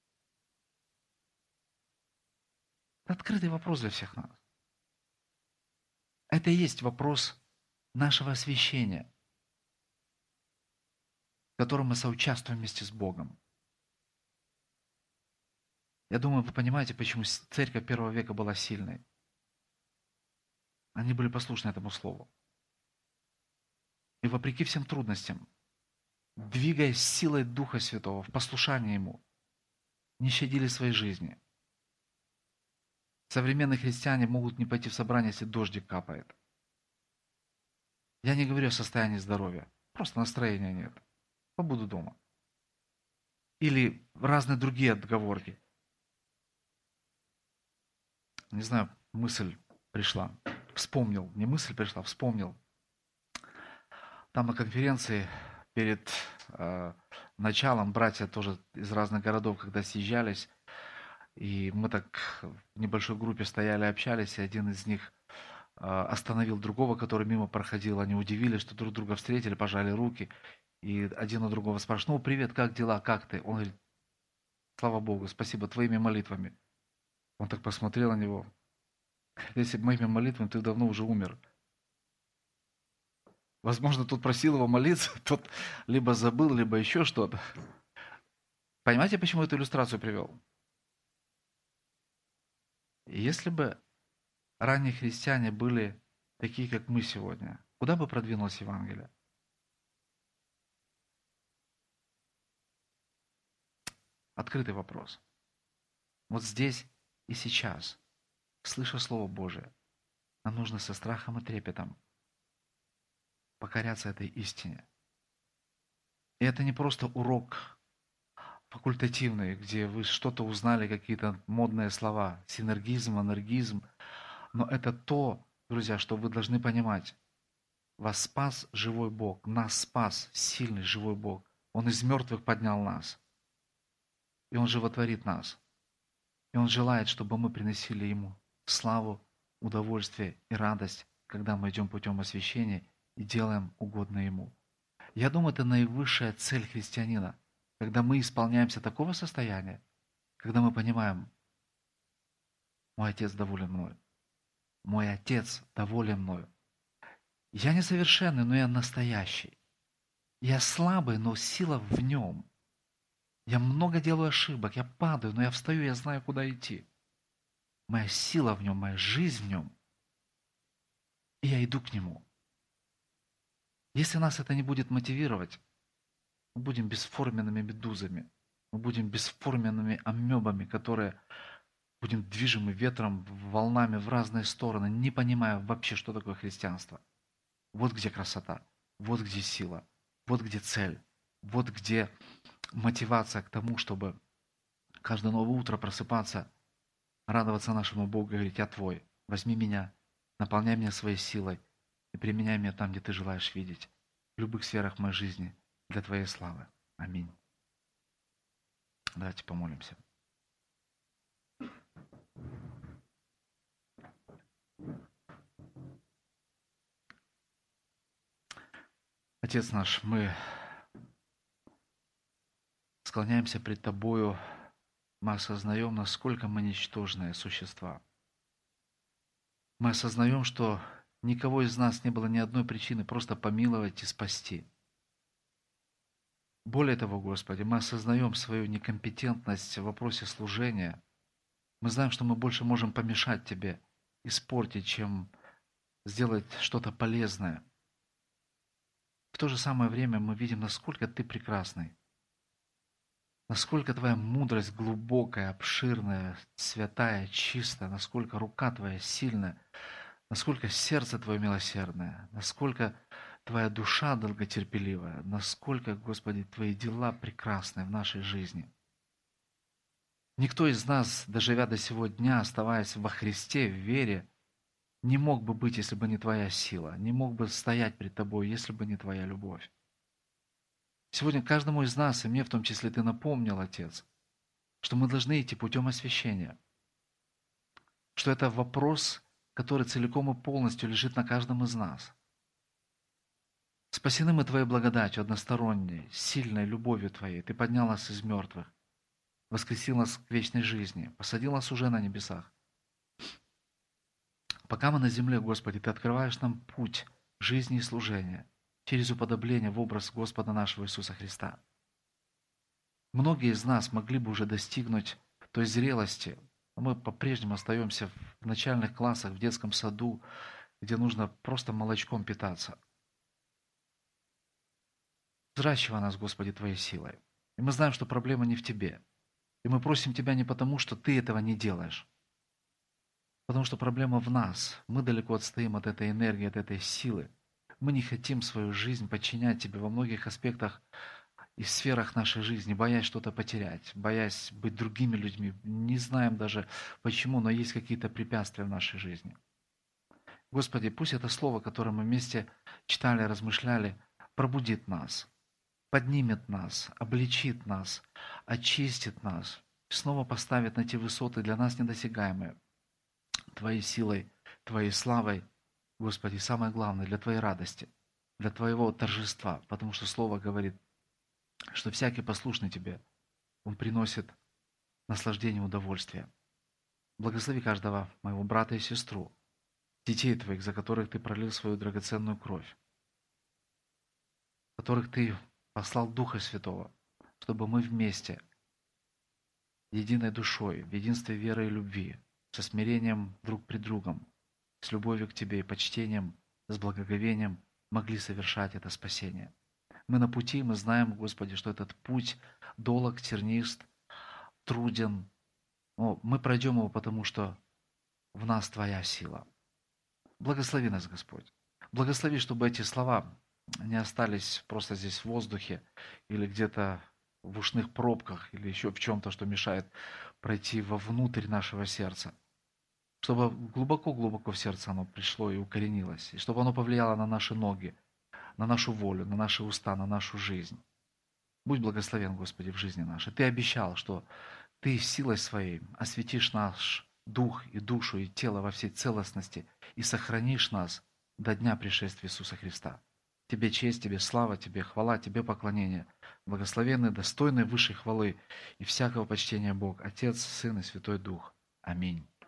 Это открытый вопрос для всех нас. Это и есть вопрос нашего освящения, в котором мы соучаствуем вместе с Богом. Я думаю, вы понимаете, почему церковь первого века была сильной. Они были послушны этому слову. И вопреки всем трудностям, двигаясь силой Духа Святого, в послушании Ему, не щадили своей жизни. Современные христиане могут не пойти в собрание, если дождик капает. Я не говорю о состоянии здоровья, просто настроения нет. Побуду дома. Или разные другие отговорки. Не знаю, мысль пришла. Вспомнил. Не мысль пришла, вспомнил. Там на конференции перед э, началом братья тоже из разных городов, когда съезжались, и мы так в небольшой группе стояли, общались, и один из них э, остановил другого, который мимо проходил. Они удивились, что друг друга встретили, пожали руки. И один у другого спрашивает: ну, привет, как дела, как ты? Он говорит: слава Богу, спасибо, твоими молитвами. Он так посмотрел на него. Если бы моими молитвами, ты давно уже умер. Возможно, тот просил его молиться, тот либо забыл, либо еще что-то. Понимаете, почему эту иллюстрацию привел? Если бы ранние христиане были такие, как мы сегодня, куда бы продвинулось Евангелие? Открытый вопрос. Вот здесь и сейчас, слыша Слово Божие, нам нужно со страхом и трепетом покоряться этой истине. И это не просто урок факультативный, где вы что-то узнали, какие-то модные слова, синергизм, анаргизм, но это то, друзья, что вы должны понимать. Вас спас живой Бог, нас спас сильный живой Бог. Он из мертвых поднял нас. И Он животворит нас. И Он желает, чтобы мы приносили Ему славу, удовольствие и радость, когда мы идем путем освящения и делаем угодно Ему. Я думаю, это наивысшая цель христианина, когда мы исполняемся такого состояния, когда мы понимаем: мой Отец доволен мною, мой Отец доволен мною. Я несовершенный, но я настоящий. Я слабый, но сила в Нем. Я много делаю ошибок, я падаю, но я встаю, я знаю, куда идти. Моя сила в Нем, моя жизнь в Нем. И я иду к Нему. Если нас это не будет мотивировать, мы будем бесформенными медузами, мы будем бесформенными амебами, которые будем движимы ветром, волнами в разные стороны, не понимая вообще, что такое христианство. Вот где красота, вот где сила, вот где цель, вот где мотивация к тому, чтобы каждое новое утро просыпаться, радоваться нашему Богу, говорить: я Твой, возьми меня, наполняй меня своей силой и применяй меня там, где Ты желаешь видеть, в любых сферах моей жизни, для Твоей славы. Аминь. Давайте помолимся. Отец наш, мы склоняемся пред Тобою, мы осознаем, насколько мы ничтожные существа. Мы осознаем, что никого из нас не было ни одной причины просто помиловать и спасти. Более того, Господи, мы осознаем свою некомпетентность в вопросе служения. Мы знаем, что мы больше можем помешать Тебе, испортить, чем сделать что-то полезное. В то же самое время мы видим, насколько Ты прекрасный, насколько Твоя мудрость глубокая, обширная, святая, чистая, насколько рука Твоя сильная, насколько сердце Твое милосердное, насколько Твоя душа долготерпеливая, насколько, Господи, Твои дела прекрасны в нашей жизни. Никто из нас, доживя до сего дня, оставаясь во Христе, в вере, не мог бы быть, если бы не Твоя сила, не мог бы стоять пред Тобой, если бы не Твоя любовь. Сегодня каждому из нас, и мне в том числе, Ты напомнил, Отец, что мы должны идти путем освящения, что это вопрос, который целиком и полностью лежит на каждом из нас. Спасены мы Твоей благодатью односторонней, сильной любовью Твоей. Ты поднял нас из мертвых, воскресил нас к вечной жизни, посадил нас уже на небесах. Пока мы на земле, Господи, Ты открываешь нам путь жизни и служения через уподобление в образ Господа нашего Иисуса Христа. Многие из нас могли бы уже достигнуть той зрелости, но мы по-прежнему остаемся в начальных классах, в детском саду, где нужно просто молочком питаться. Взращивай нас, Господи, Твоей силой. И мы знаем, что проблема не в Тебе. И мы просим Тебя не потому, что Ты этого не делаешь, потому что проблема в нас. Мы далеко отстоим от этой энергии, от этой силы. Мы не хотим свою жизнь подчинять Тебе во многих аспектах и сферах нашей жизни, боясь что-то потерять, боясь быть другими людьми. Не знаем даже почему, но есть какие-то препятствия в нашей жизни. Господи, пусть это слово, которое мы вместе читали, размышляли, пробудит нас, поднимет нас, обличит нас, очистит нас, снова поставит на те высоты для нас недосягаемые. Твоей силой, Твоей славой, Господи, самое главное, для Твоей радости, для Твоего торжества, потому что Слово говорит, что всякий послушный Тебе, он приносит наслаждение и удовольствие. Благослови каждого моего брата и сестру, детей Твоих, за которых Ты пролил свою драгоценную кровь, которых Ты послал Духа Святого, чтобы мы вместе, единой душой, в единстве веры и любви, со смирением друг пред другом, с любовью к Тебе и почтением, с благоговением могли совершать это спасение. Мы на пути, мы знаем, Господи, что этот путь долог, тернист, труден. Но мы пройдем его, потому что в нас Твоя сила. Благослови нас, Господь. Благослови, чтобы эти слова не остались просто здесь в воздухе или где-то в ушных пробках или еще в чем-то, что мешает пройти вовнутрь нашего сердца. Чтобы глубоко-глубоко в сердце оно пришло и укоренилось. И чтобы оно повлияло на наши ноги, на нашу волю, на наши уста, на нашу жизнь. Будь благословен, Господи, в жизни нашей. Ты обещал, что Ты силой Своей осветишь наш дух и душу и тело во всей целостности и сохранишь нас до дня пришествия Иисуса Христа. Тебе честь, Тебе слава, Тебе хвала, Тебе поклонение. Благословенный, достойный высшей хвалы и всякого почтения Бог, Отец, Сын и Святой Дух. Аминь.